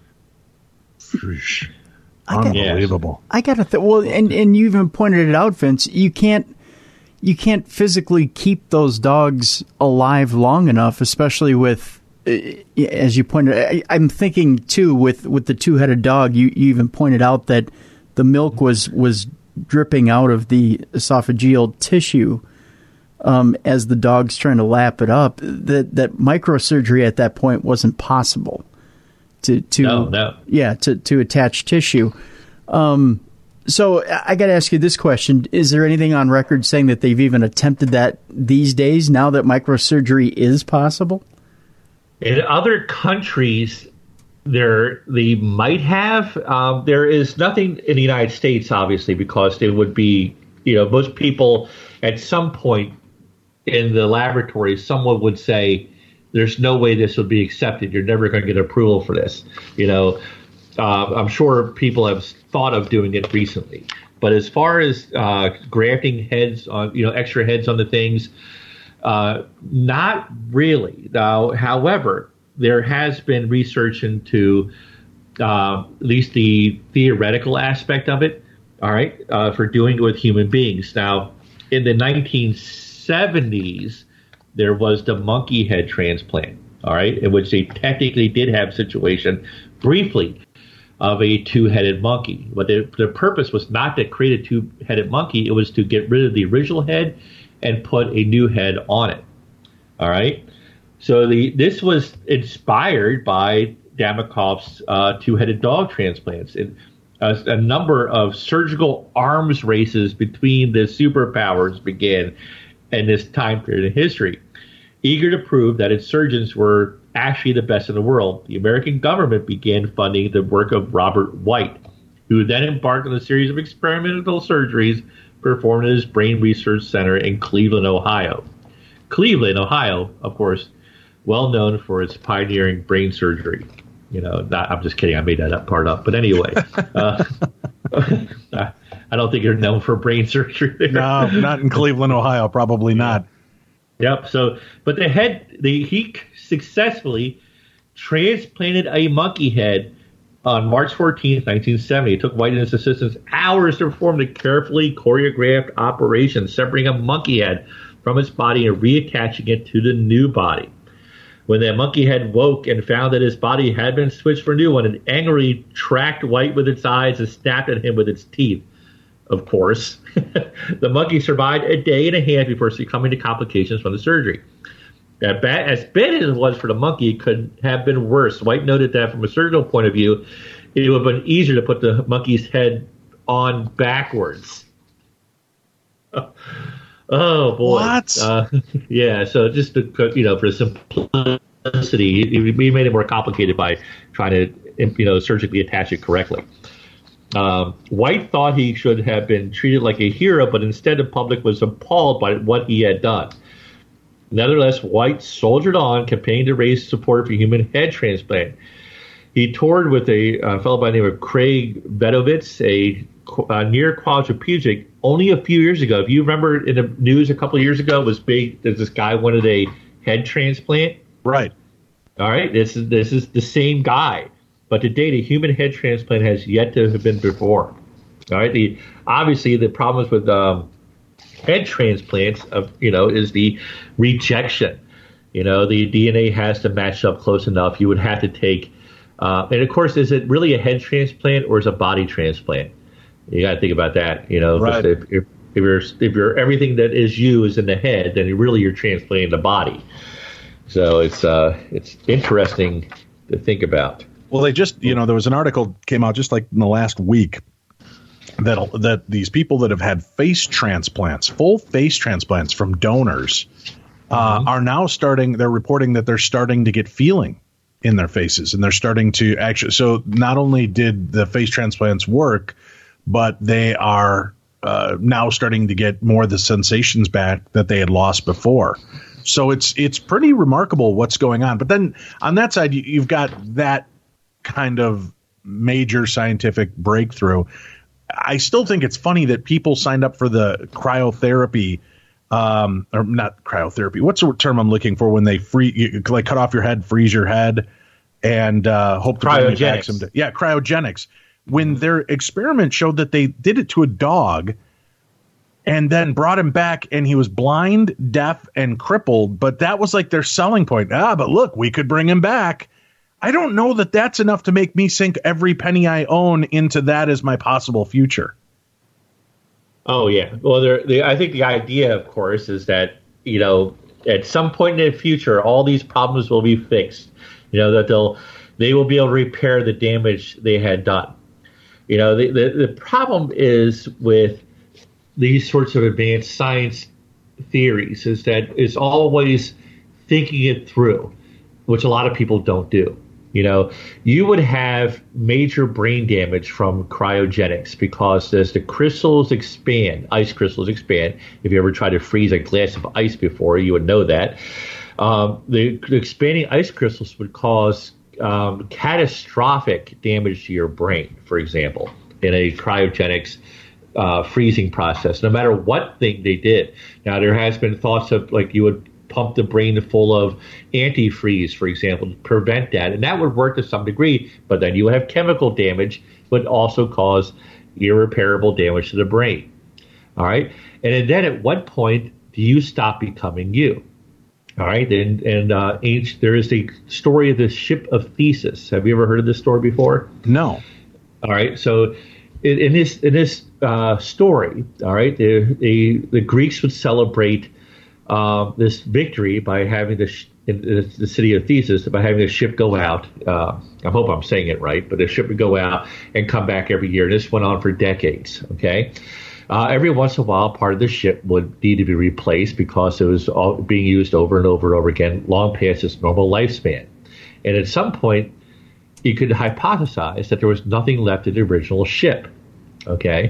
Unbelievable. I got to and you even pointed it out, Vince. You can't physically keep those dogs alive long enough, especially with, as you pointed. I'm thinking too with the two-headed dog. You even pointed out that the milk was dripping out of the esophageal tissue as the dog's trying to lap it up. That microsurgery at that point wasn't possible to attach tissue. So I got to ask you this question. Is there anything on record saying that they've even attempted that these days now that microsurgery is possible? In other countries, they might have. There is nothing in the United States, obviously, because it would be, most people at some point in the laboratory, someone would say, there's no way this would be accepted. You're never going to get approval for this. I'm sure people have thought of doing it recently. But as far as grafting heads on, extra heads on the things, not really. Now, however, there has been research into at least the theoretical aspect of it. all right, for doing it with human beings. Now, in the 1970s, there was the monkey head transplant, all right, in which they technically did have a situation briefly of a two-headed monkey. But the purpose was not to create a two-headed monkey. It was to get rid of the original head and put a new head on it, all right? So this was inspired by Damakov's two-headed dog transplants. And a number of surgical arms races between the superpowers began in this time period in history. Eager to prove that its surgeons were actually the best in the world, the American government began funding the work of Robert White, who then embarked on a series of experimental surgeries performed at his Brain Research Center in Cleveland, Ohio. Cleveland, Ohio, of course, well known for its pioneering brain surgery. I'm just kidding. I made that part up. But anyway, I don't think you're known for brain surgery there. No, not in Cleveland, Ohio. Probably not. Yep. So, but he successfully transplanted a monkey head on March 14th, 1970. It took White and his assistants hours to perform the carefully choreographed operation, separating a monkey head from its body and reattaching it to the new body. When the monkey head woke and found that his body had been switched for a new one, it angrily tracked White with its eyes and snapped at him with its teeth. Of course, the monkey survived a day and a half before succumbing to complications from the surgery. As bad as it was for the monkey, it could have been worse. White noted that from a surgical point of view, it would have been easier to put the monkey's head on backwards. Oh boy! What? Yeah. So just for simplicity, he made it more complicated by trying to surgically attach it correctly. White thought he should have been treated like a hero, but instead the public was appalled by what he had done. Nevertheless, White soldiered on, campaigning to raise support for human head transplant. He toured with a fellow by the name of Craig Bedovitz, a near quadriplegic, only a few years ago. If you remember in the news a couple of years ago, it was big that this guy wanted a head transplant. Right. All right. This is the same guy. But to date, a human head transplant has yet to have been performed. All right. Obviously, the problems with head transplants is the rejection. The DNA has to match up close enough. You would have to take, and of course, is it really a head transplant or is it a body transplant? You got to think about that. Right. If you're everything that is you is in the head, then you're transplanting the body. So it's interesting to think about. Well, they just there was an article came out just like in the last week that these people that have had face transplants, full face transplants from donors, are now they're reporting that they're starting to get feeling in their faces, and they're starting to actually. So not only did the face transplants work, but they are now starting to get more of the sensations back that they had lost before. So it's pretty remarkable what's going on. But then on that side, you've got that kind of major scientific breakthrough. I still think it's funny that people signed up for the cryotherapy, or not cryotherapy. What's the term I'm looking for when they cut off your head, freeze your head, and hope to bring you back someday? Yeah, cryogenics. When their experiment showed that they did it to a dog and then brought him back and he was blind, deaf, and crippled, but that was like their selling point. But look, we could bring him back. I don't know that that's enough to make me sink every penny I own into that as my possible future. Oh, yeah. Well, I think the idea, of course, is that, at some point in the future, all these problems will be fixed. That they will be able to repair the damage they had done. The problem is with these sorts of advanced science theories is that it's always thinking it through, which a lot of people don't do. You would have major brain damage from cryogenics because as the crystals expand, ice crystals expand. If you ever tried to freeze a glass of ice before, you would know that. The expanding ice crystals would cause catastrophic damage to your brain, for example, in a cryogenics freezing process, no matter what thing they did. Now, there has been thoughts of like you would pump the brain full of antifreeze, for example, to prevent that. And that would work to some degree, but then you would have chemical damage, would also cause irreparable damage to the brain. All right. And then at what point do you stop becoming you? All right. And there is the story of the ship of Theseus. Have you ever heard of this story before? No. All right. So in this story, all right, the Greeks would celebrate this victory by having in the city of Theseus, by having a ship go out. I hope I'm saying it right, but the ship would go out and come back every year. This went on for decades. Okay. Every once in a while, part of the ship would need to be replaced because it was being used over and over and over again, long past its normal lifespan. And at some point, you could hypothesize that there was nothing left of the original ship. Okay.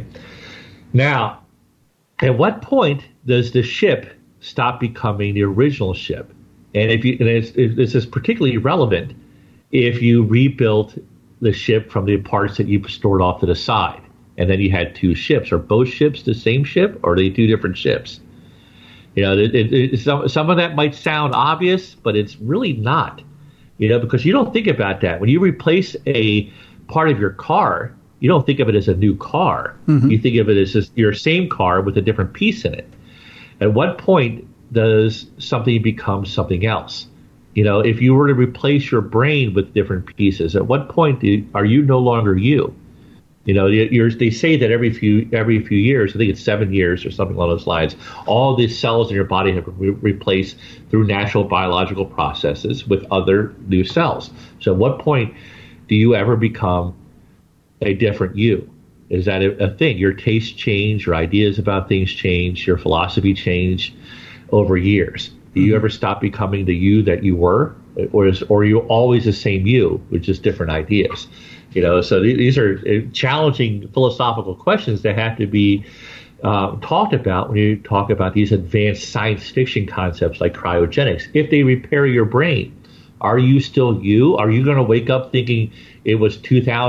Now, at what point does the ship stop becoming the original ship? And this is particularly relevant if you rebuilt the ship from the parts that you stored off to the side, and then you had two ships. Are both ships the same ship, or are they two different ships? You know, some of that might sound obvious, but it's really not. You know, because you don't think about that when you replace a part of your car. You don't think of it as a new car. Mm-hmm. You think of it as just your same car with a different piece in it. At what point does something become something else? You know, if you were to replace your brain with different pieces, at what point are you no longer you? You know, they say that every few years, I think it's 7 years or something along those lines, all the cells in your body have been replaced through natural biological processes with other new cells. So at what point do you ever become a different you? Is that a thing? Your tastes change, your ideas about things change, your philosophy change over years. Do you ever stop becoming the you that you were, or are you always the same you with just different ideas? You know, so these are challenging philosophical questions that have to be talked about when you talk about these advanced science fiction concepts like cryogenics. If they repair your brain, are you still you? Are you going to wake up thinking it was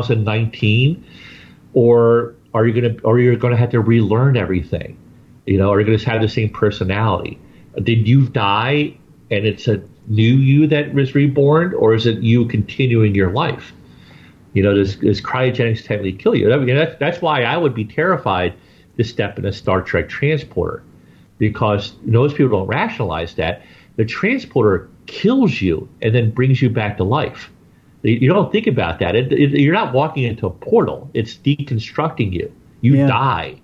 2019, or are you going to have to relearn everything? You know, are you going to have the same personality? Did you die and it's a new you that was reborn, or is it you continuing your life? You know, does cryogenics technically kill you? I mean, that's why I would be terrified to step in a Star Trek transporter, because most people don't rationalize that. The transporter kills you and then brings you back to life. You don't think about that. You're not walking into a portal. It's deconstructing you. You die.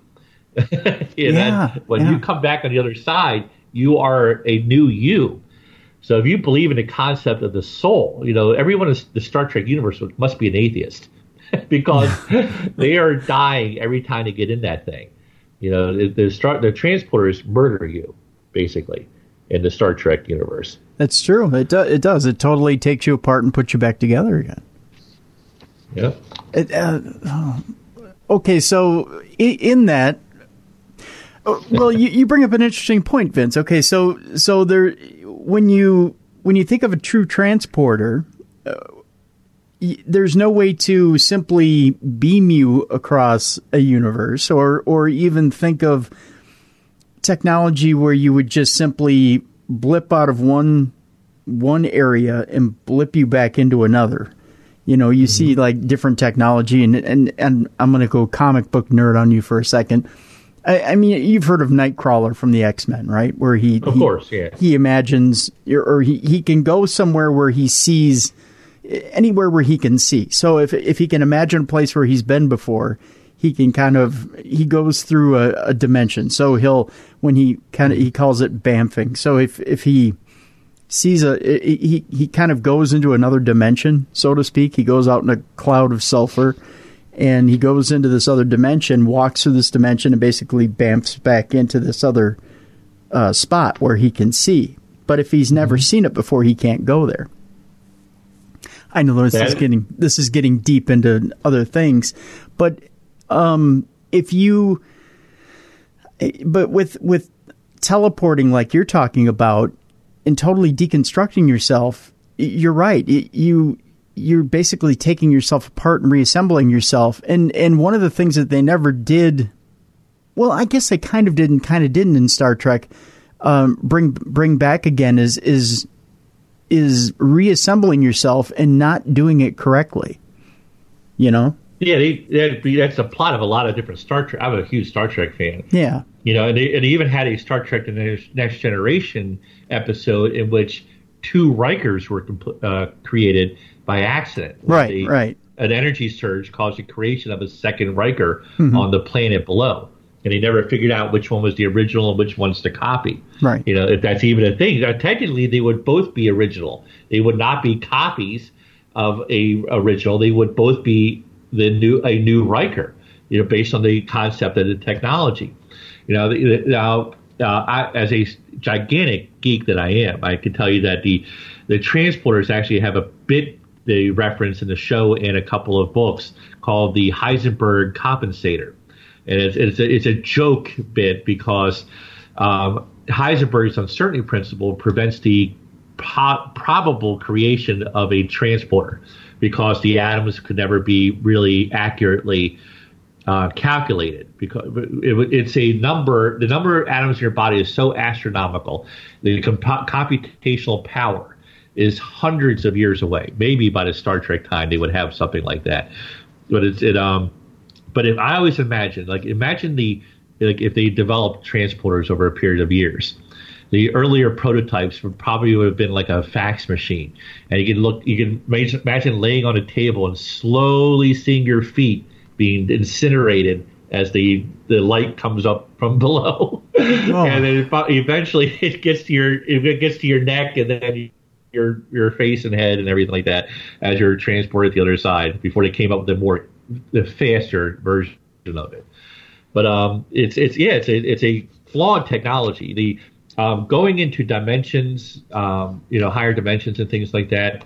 And when you come back on the other side, you are a new you. So if you believe in the concept of the soul, you know, everyone in the Star Trek universe must be an atheist because they are dying every time they get in that thing. You know, the transporters murder you, basically, in the Star Trek universe. That's true. It does. It totally takes you apart and puts you back together again. Yeah. Okay, so in that, well, you bring up an interesting point, Vince. Okay, so there, when you think of a true transporter, there's no way to simply beam you across a universe, or even think of technology where you would just simply blip out of one area and blip you back into another. You know, you see like different technology, and I'm going to go comic book nerd on you for a second. I mean, you've heard of Nightcrawler from the X-Men, right? Where he imagines, or he can go somewhere where he sees, anywhere where he can see. So if he can imagine a place where he's been before, he goes through a dimension. So he calls it bamfing. So if he sees he kind of goes into another dimension, so to speak. He goes out in a cloud of sulfur, and he goes into this other dimension, walks through this dimension, and basically bamfs back into this other spot where he can see. But if he's never seen it before, he can't go there. I know this is getting deep into other things, but with teleporting like you're talking about and totally deconstructing yourself, you're right. You're basically taking yourself apart and reassembling yourself. And one of the things that they never did, well, I guess they kind of didn't in Star Trek, bring back again is reassembling yourself and not doing it correctly. You know? that's the plot of a lot of different Star Trek. I'm a huge Star Trek fan. Yeah. And they even had a Star Trek: The Next Generation episode in which 2 Rikers were created by accident. Right. An energy surge caused the creation of a second Riker on the planet below. And they never figured out which one was the original and which one's the copy. Right. If that's even a thing. Now, technically, they would both be original. They would not be copies of a original. They would both be a new Riker, based on the concept of the technology. I, as a gigantic geek that I am, I can tell you that the transporters actually have a bit they reference in the show and a couple of books called the Heisenberg compensator. And it's a joke bit because Heisenberg's uncertainty principle prevents the probable creation of a transporter because the atoms could never be really accurately calculated, because it's a number. The number of atoms in your body is so astronomical. The computational power is hundreds of years away. Maybe by the Star Trek time they would have something like that. But But if I always imagine if they developed transporters over a period of years, the earlier prototypes would have been like a fax machine, and you can imagine laying on a table and slowly seeing your feet being incinerated as the light comes up from below, and then eventually it gets to your neck, and then your face and head and everything like that as you're transported to the other side before they came up with the faster version of it. But it's a flawed technology. The going into dimensions, higher dimensions and things like that.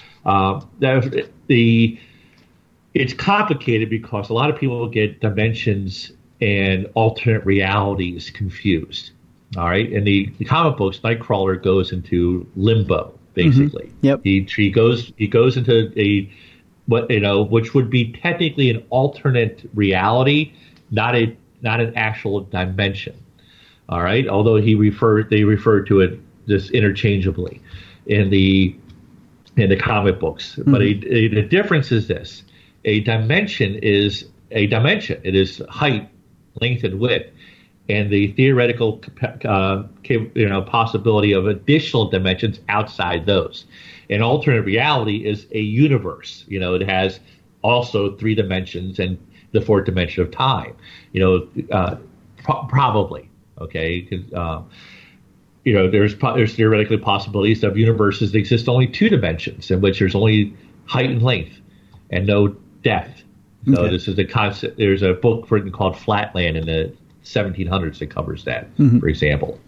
It's complicated because a lot of people get dimensions and alternate realities confused. All right, in the comic books, Nightcrawler goes into limbo basically. Yep. He goes into which would be technically an alternate reality, not an actual dimension. All right, although they refer to it just interchangeably in the comic books. But the difference is this: a dimension is a dimension. It is height, length, and width, and the theoretical possibility of additional dimensions outside those. An alternate reality is a universe. It has also 3 dimensions and the 4th dimension of time. Probably. Okay. There's theoretically possibilities of universes that exist only 2 dimensions, in which there's only height and length and no depth. So This is the concept. There's a book written called Flatland in the 1700s that covers that, for example.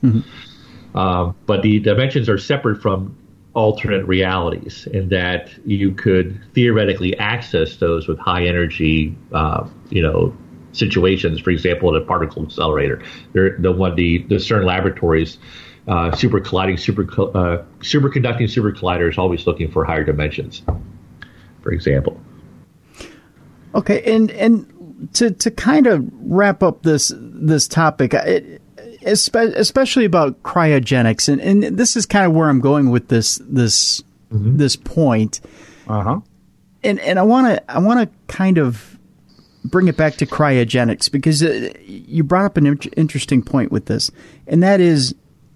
But the dimensions are separate from alternate realities, in that you could theoretically access those with high energy, situations. For example, in a particle accelerator, the CERN laboratories, superconducting super collider is always looking for higher dimensions, for example. Okay, and to kind of wrap up this topic, especially about cryogenics, and this is kind of where I'm going with this point. And I want to kind of bring it back to cryogenics, because you brought up an interesting point with this, and that is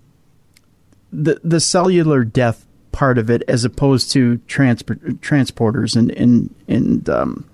the cellular death part of it, as opposed to transporters and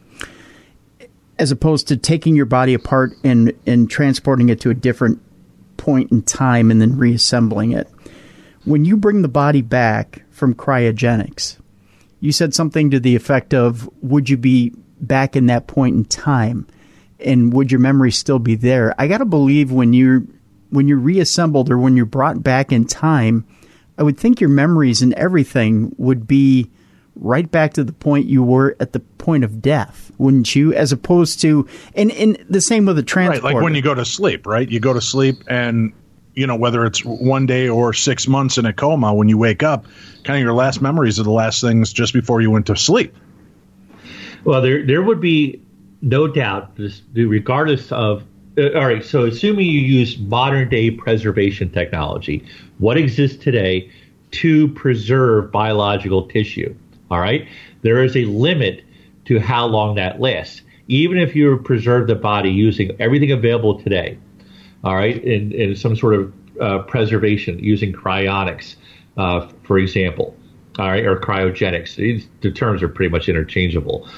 as opposed to taking your body apart and transporting it to a different point in time and then reassembling it. When you bring the body back from cryogenics, you said something to the effect of, would you be back in that point in time, and would your memory still be there? I got to believe when you're reassembled, or when you're brought back in time, I would think your memories and everything would be right back to the point you were at the point of death, wouldn't you? As opposed to, and the same with a transporter. Right, like when you go to sleep, right? You go to sleep, and whether it's one day or 6 months in a coma, when you wake up, kind of your last memories are the last things just before you went to sleep. Well, there would be no doubt, regardless of. All right, so assuming you use modern day preservation technology, what exists today to preserve biological tissue? All right, there is a limit to how long that lasts. even if you preserve the body using everything available today, all right, in some sort of preservation using cryonics, for example, all right, or cryogenics. The terms are pretty much interchangeable.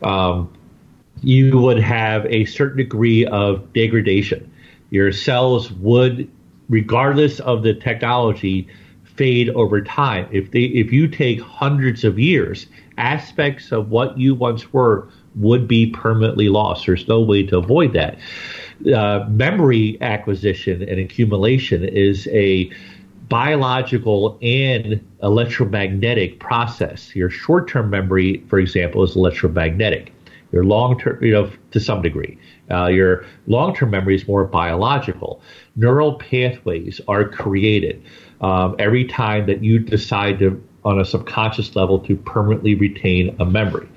You would have a certain degree of degradation. Your cells would, regardless of the technology, fade over time. If you take hundreds of years, aspects of what you once were would be permanently lost. There's no way to avoid that. Memory acquisition and accumulation is a biological and electromagnetic process. Your short-term memory, for example, is electromagnetic. Your long-term, to some degree. Your long-term memory is more biological. Neural pathways are created every time that you decide to, on a subconscious level, to permanently retain a memory.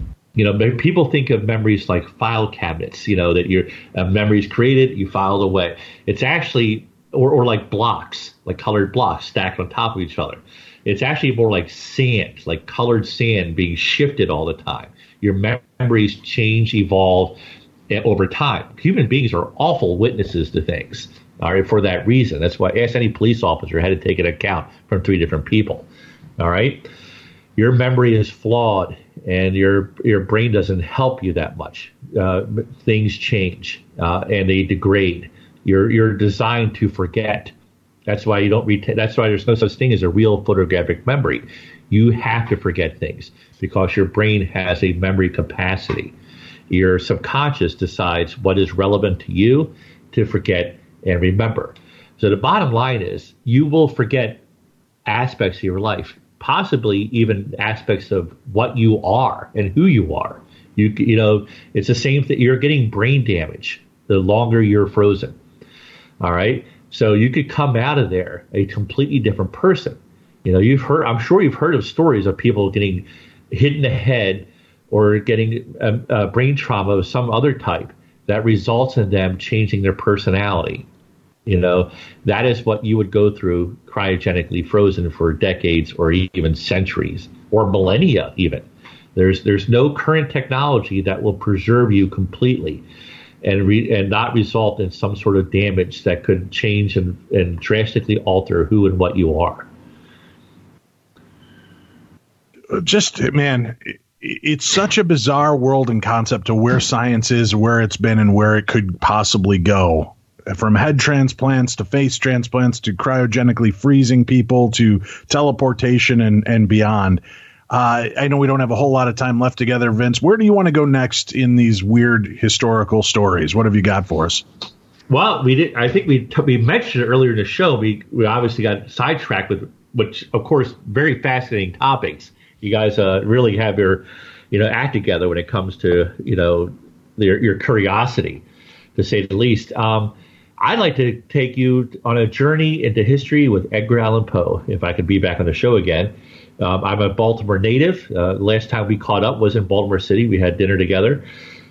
People think of memories like file cabinets, that your memory is created, you file it away. It's actually, or like blocks, like colored blocks stacked on top of each other. It's actually more like sand, like colored sand being shifted all the time. Your memories change, evolve over time. Human beings are awful witnesses to things. All right, for that reason. That's why ask any police officer had to take an account from 3 different people. All right, your memory is flawed, and your brain doesn't help you that much. Things change and they degrade. You're designed to forget. That's why you don't retain. That's why there's no such thing as a real photographic memory. You have to forget things because your brain has a memory capacity. Your subconscious decides what is relevant to you to forget and remember. So the bottom line is you will forget aspects of your life, possibly even aspects of what you are and who you are. It's the same thing. You're getting brain damage the longer you're frozen. All right. So you could come out of there a completely different person. I'm sure you've heard of stories of people getting hit in the head or getting brain trauma of some other type that results in them changing their personality. That is what you would go through cryogenically frozen for decades or even centuries or millennia even. There's no current technology that will preserve you completely and not result in some sort of damage that could change and drastically alter who and what you are. It's such a bizarre world and concept to where science is, where it's been, and where it could possibly go. From head transplants to face transplants to cryogenically freezing people to teleportation and beyond. I know we don't have a whole lot of time left together, Vince. Where do you want to go next in these weird historical stories? What have you got for us? Well, I think we mentioned it earlier in the show. We obviously got sidetracked with, which of course, very fascinating topics. You guys really have your, act together when it comes to, your curiosity, to say the least. I'd like to take you on a journey into history with Edgar Allan Poe, if I could be back on the show again. I'm a Baltimore native. Last time we caught up was in Baltimore City. We had dinner together.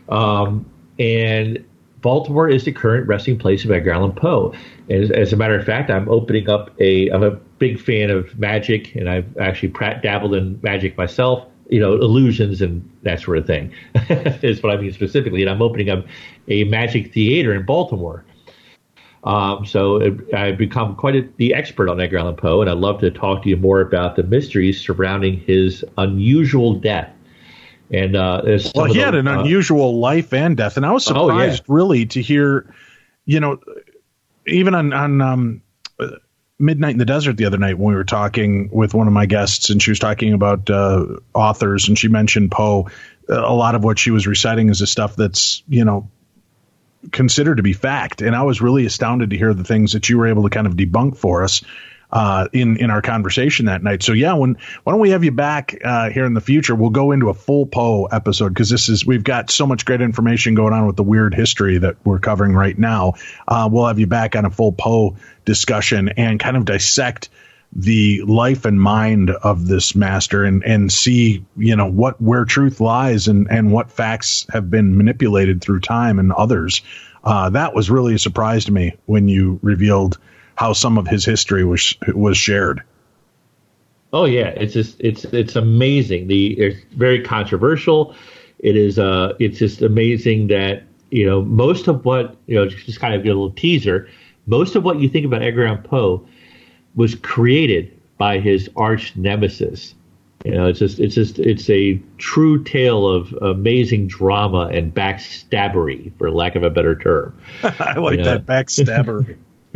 And Baltimore is the current resting place of Edgar Allan Poe. As a matter of fact, I'm opening up I'm a big fan of magic, and I've actually dabbled in magic myself, illusions and that sort of thing is what I mean specifically. And I'm opening up a magic theater in Baltimore. So I've become quite the expert on Edgar Allan Poe, and I'd love to talk to you more about the mysteries surrounding his unusual death. And he had an unusual life and death, and I was surprised really to hear, even on Midnight in the Desert the other night when we were talking with one of my guests, and she was talking about authors, and she mentioned Poe. A lot of what she was reciting is the stuff that's considered to be fact, and I was really astounded to hear the things that you were able to kind of debunk for us in our conversation that night. So why don't we have you back here in the future? We'll go into a full Poe episode because we've got so much great information going on with the weird history that we're covering right now. We'll have you back on a full Poe discussion and kind of dissect the life and mind of this master and see, where truth lies and what facts have been manipulated through time and others. That was really a surprise to me when you revealed how some of his history was shared. Oh yeah, it's amazing. It's very controversial. It is it's just amazing that, most of what, just kind of get a little teaser, most of what you think about Edgar Allan Poe was created by his arch nemesis. It's a true tale of amazing drama and backstabbery, for lack of a better term. I like that, backstabbery.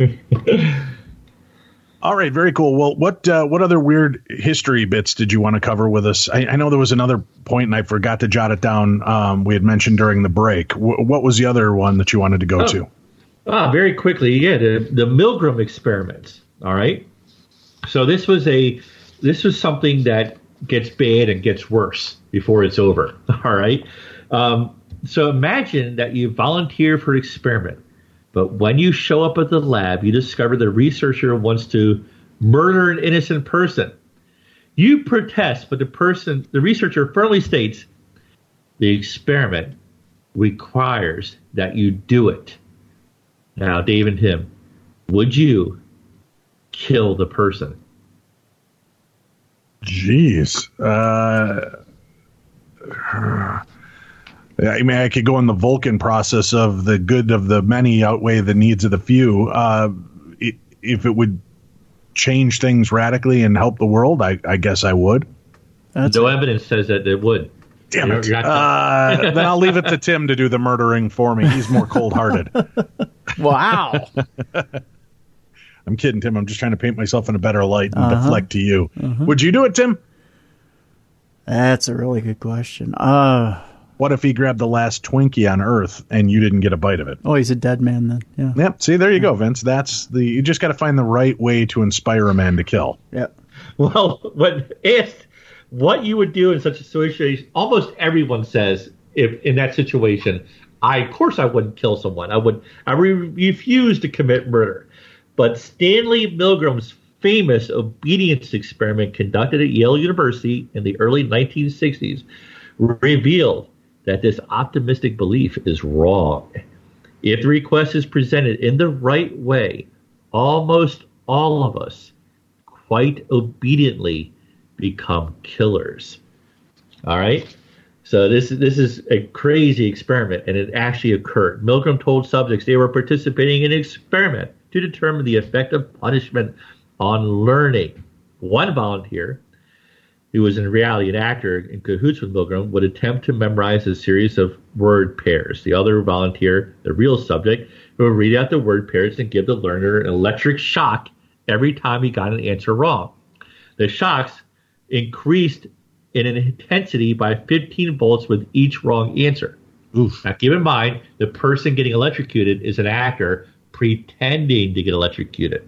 All right, very cool. Well, what other weird history bits did you want to cover with us? I know there was another point, and I forgot to jot it down. We had mentioned during the break. What was the other one that you wanted to go to? Very quickly, the Milgram experiments. All right. So this was something that gets bad and gets worse before it's over. All right. So imagine that you volunteer for an experiment. But when you show up at the lab, you discover the researcher wants to murder an innocent person. You protest, but the researcher firmly states the experiment requires that you do it. Now, Dave and Tim, would you kill the person? Jeez. I mean, I could go in the Vulcan process of the good of the many outweigh the needs of the few. If it would change things radically and help the world, I guess I would. No evidence says that it would. Damn it. Then I'll leave it to Tim to do the murdering for me. He's more cold-hearted. Wow. I'm kidding, Tim. I'm just trying to paint myself in a better light and deflect to you. Would you do it, Tim? That's a really good question. What if he grabbed the last Twinkie on Earth and you didn't get a bite of it? Oh, he's a dead man then. Yeah. Yep. See, there you go, Vince. You just got to find the right way to inspire a man to kill. Yep. Well, when asked what you would do in such a situation, almost everyone says, if in that situation, of course I wouldn't kill someone. I refuse to commit murder. But Stanley Milgram's famous obedience experiment conducted at Yale University in the early 1960s revealed that this optimistic belief is wrong. If the request is presented in the right way, almost all of us quite obediently become killers. All right? So this is a crazy experiment, and it actually occurred. Milgram told subjects they were participating in an experiment to determine the effect of punishment on learning. One volunteer, who was in reality an actor in cahoots with Milgram, would attempt to memorize a series of word pairs. The other volunteer, the real subject, would read out the word pairs and give the learner an electric shock every time he got an answer wrong. The shocks increased in an intensity by 15 volts with each wrong answer. Oof. Now, keep in mind, the person getting electrocuted is an actor pretending to get electrocuted.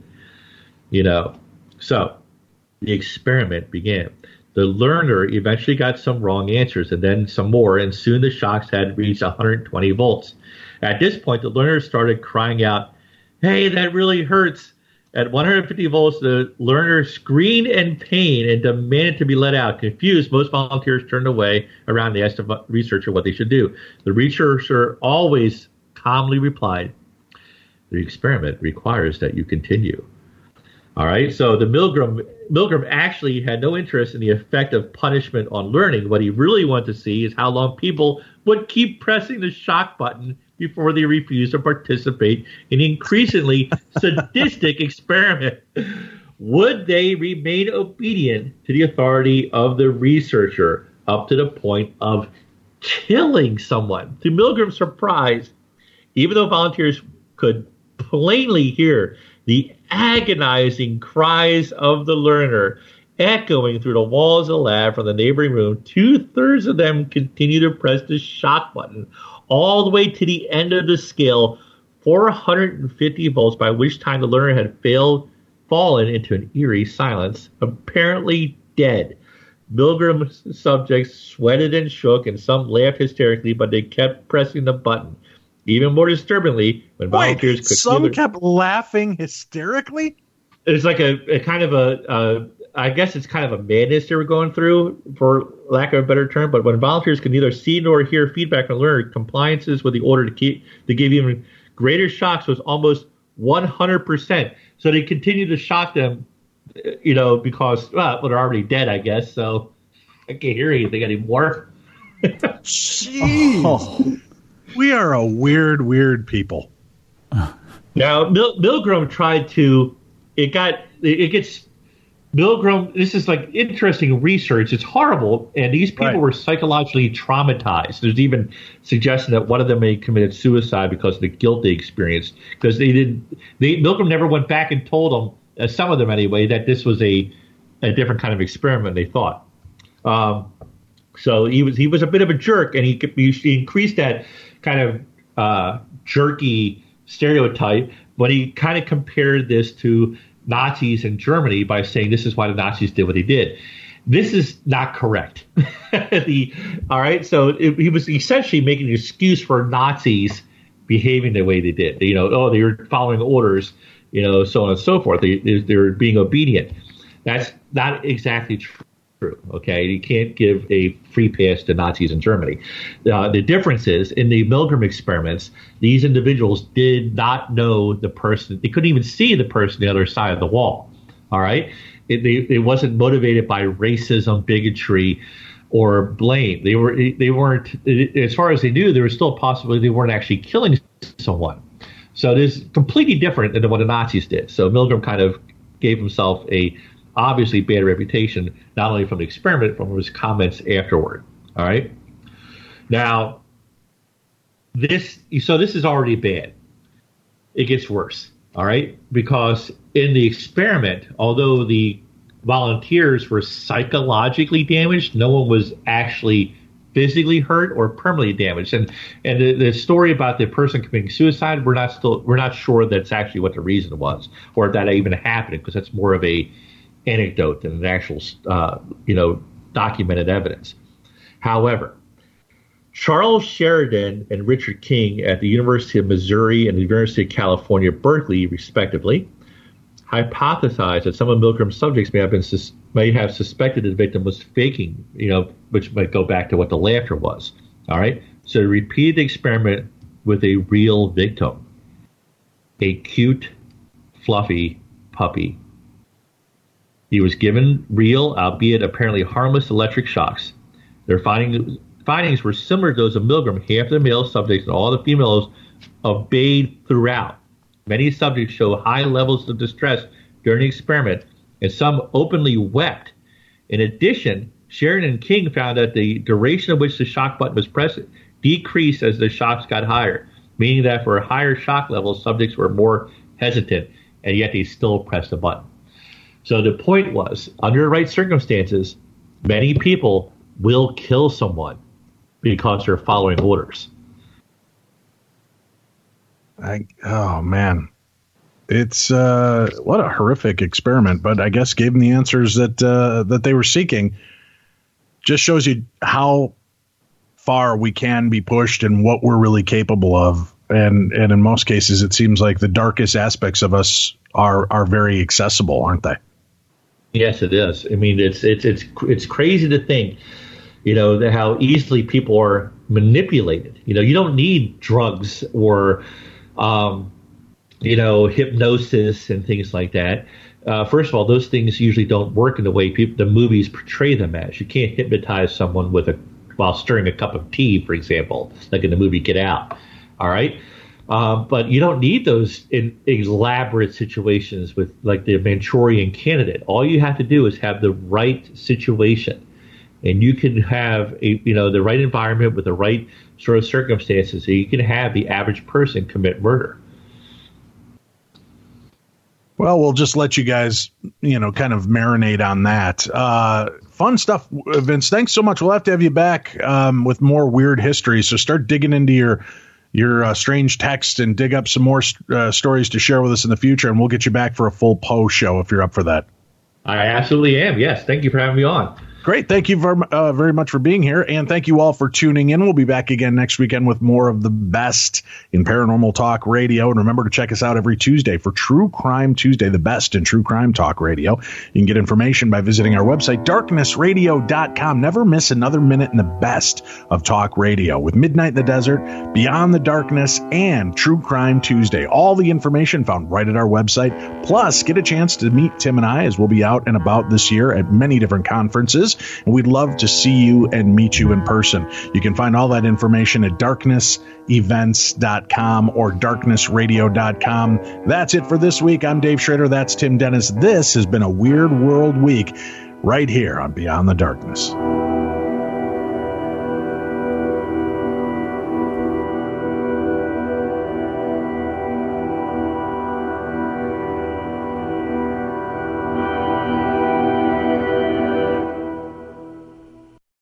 So the experiment began. The learner eventually got some wrong answers and then some more, and soon the shocks had reached 120 volts. At this point, the learner started crying out, "Hey, that really hurts." At 150 volts, the learner screamed in pain and demanded to be let out. Confused, most volunteers turned away around and asked the researcher what they should do. The researcher always calmly replied, "The experiment requires that you continue." All right, so the Milgram actually had no interest in the effect of punishment on learning. What he really wanted to see is how long people would keep pressing the shock button before they refused to participate in an increasingly sadistic experiment. Would they remain obedient to the authority of the researcher up to the point of killing someone? To Milgram's surprise, even though volunteers could plainly hear the agonizing cries of the learner echoing through the walls of the lab from the neighboring room, 2/3 of them continue to press the shock button all the way to the end of the scale, 450 volts, by which time the learner had fallen into an eerie silence, apparently dead. Milgram's subjects sweated and shook, and some laughed hysterically, but they kept pressing the button. Even more disturbingly, when volunteers could some kept laughing hysterically? It's like a kind of I guess it's kind of a madness they were going through, for lack of a better term. But when volunteers could neither see nor hear feedback from the learner, compliances with the order to give even greater shocks was almost 100%. So they continued to shock them, because they're already dead, I guess. So I can't hear anything anymore. Jeez. Oh. We are a weird people. Now, Milgram tried to. Milgram, this is like interesting research. It's horrible, and these people were psychologically traumatized. There's even suggestion that one of them may have committed suicide because of the guilt they experienced. Because Milgram never went back and told them, some of them anyway, that this was a different kind of experiment. They thought. So he was a bit of a jerk, and he increased that kind of jerky stereotype when he kind of compared this to Nazis in Germany by saying this is why the Nazis did what they did. This is not correct. All right, so he was essentially making an excuse for Nazis behaving the way they did. They were following orders, so on and so forth. They were being obedient. That's not exactly true. Okay, you can't give a free pass to Nazis in Germany. The difference is in the Milgram experiments, these individuals did not know the person. They couldn't even see the person on the other side of the wall. All right, it wasn't motivated by racism, bigotry, or blame. They weren't. As far as they knew, there was still a possibility they weren't actually killing someone. So it is completely different than what the Nazis did. So Milgram kind of gave himself a obviously bad reputation, not only from the experiment, but from his comments afterward. All right. Now, this is already bad. It gets worse. All right, because in the experiment, although the volunteers were psychologically damaged, no one was actually physically hurt or permanently damaged. And the story about the person committing suicide, we're not sure that's actually what the reason was, or if that even happened, because that's more of a anecdote than an actual, documented evidence. However, Charles Sheridan and Richard King at the University of Missouri and the University of California, Berkeley, respectively, hypothesized that some of Milgram's subjects may have suspected the victim was faking, which might go back to what the laughter was. All right, so they repeated the experiment with a real victim, a cute, fluffy puppy. He was given real, albeit apparently harmless, electric shocks. Their findings were similar to those of Milgram. Half of the male subjects and all the females obeyed throughout. Many subjects show high levels of distress during the experiment, and some openly wept. In addition, Sheridan and King found that the duration of which the shock button was pressed decreased as the shocks got higher, meaning that for higher shock levels, subjects were more hesitant, and yet they still pressed the button. So the point was, under the right circumstances, many people will kill someone because they're following orders. Oh, man. It's what a horrific experiment, but I guess gave them the answers that they were seeking. Just shows you how far we can be pushed and what we're really capable of. And in most cases, it seems like the darkest aspects of us are very accessible, aren't they? Yes, it is. I mean, it's crazy to think, how easily people are manipulated. You don't need drugs or, hypnosis and things like that. First of all, those things usually don't work in the way the movies portray them as. You can't hypnotize someone while stirring a cup of tea, for example, like in the movie Get Out. All right. But you don't need those in elaborate situations with like the Manchurian Candidate. All you have to do is have the right situation, and you can have the right environment with the right sort of circumstances, so you can have the average person commit murder. Well, we'll just let you guys, kind of marinate on that. Fun stuff, Vince. Thanks so much. We'll have to have you back with more weird history. So start digging into your strange text and dig up some more stories to share with us in the future, and we'll get you back for a full Poe show if you're up for that. I absolutely am. Yes. Thank you for having me on. Great. Thank you very much for being here. And thank you all for tuning in. We'll be back again next weekend with more of the best in paranormal talk radio. And remember to check us out every Tuesday for True Crime Tuesday, the best in true crime talk radio. You can get information by visiting our website, darknessradio.com. Never miss another minute in the best of talk radio with Midnight in the Desert, Beyond the Darkness, and True Crime Tuesday. All the information found right at our website. Plus, get a chance to meet Tim and I as we'll be out and about this year at many different conferences. and we'd love to see you and meet you in person. You can find all that information at darknessevents.com or darknessradio.com. That's it for this week. I'm Dave Schrader. That's Tim Dennis. This has been a Weird World Week right here on Beyond the Darkness.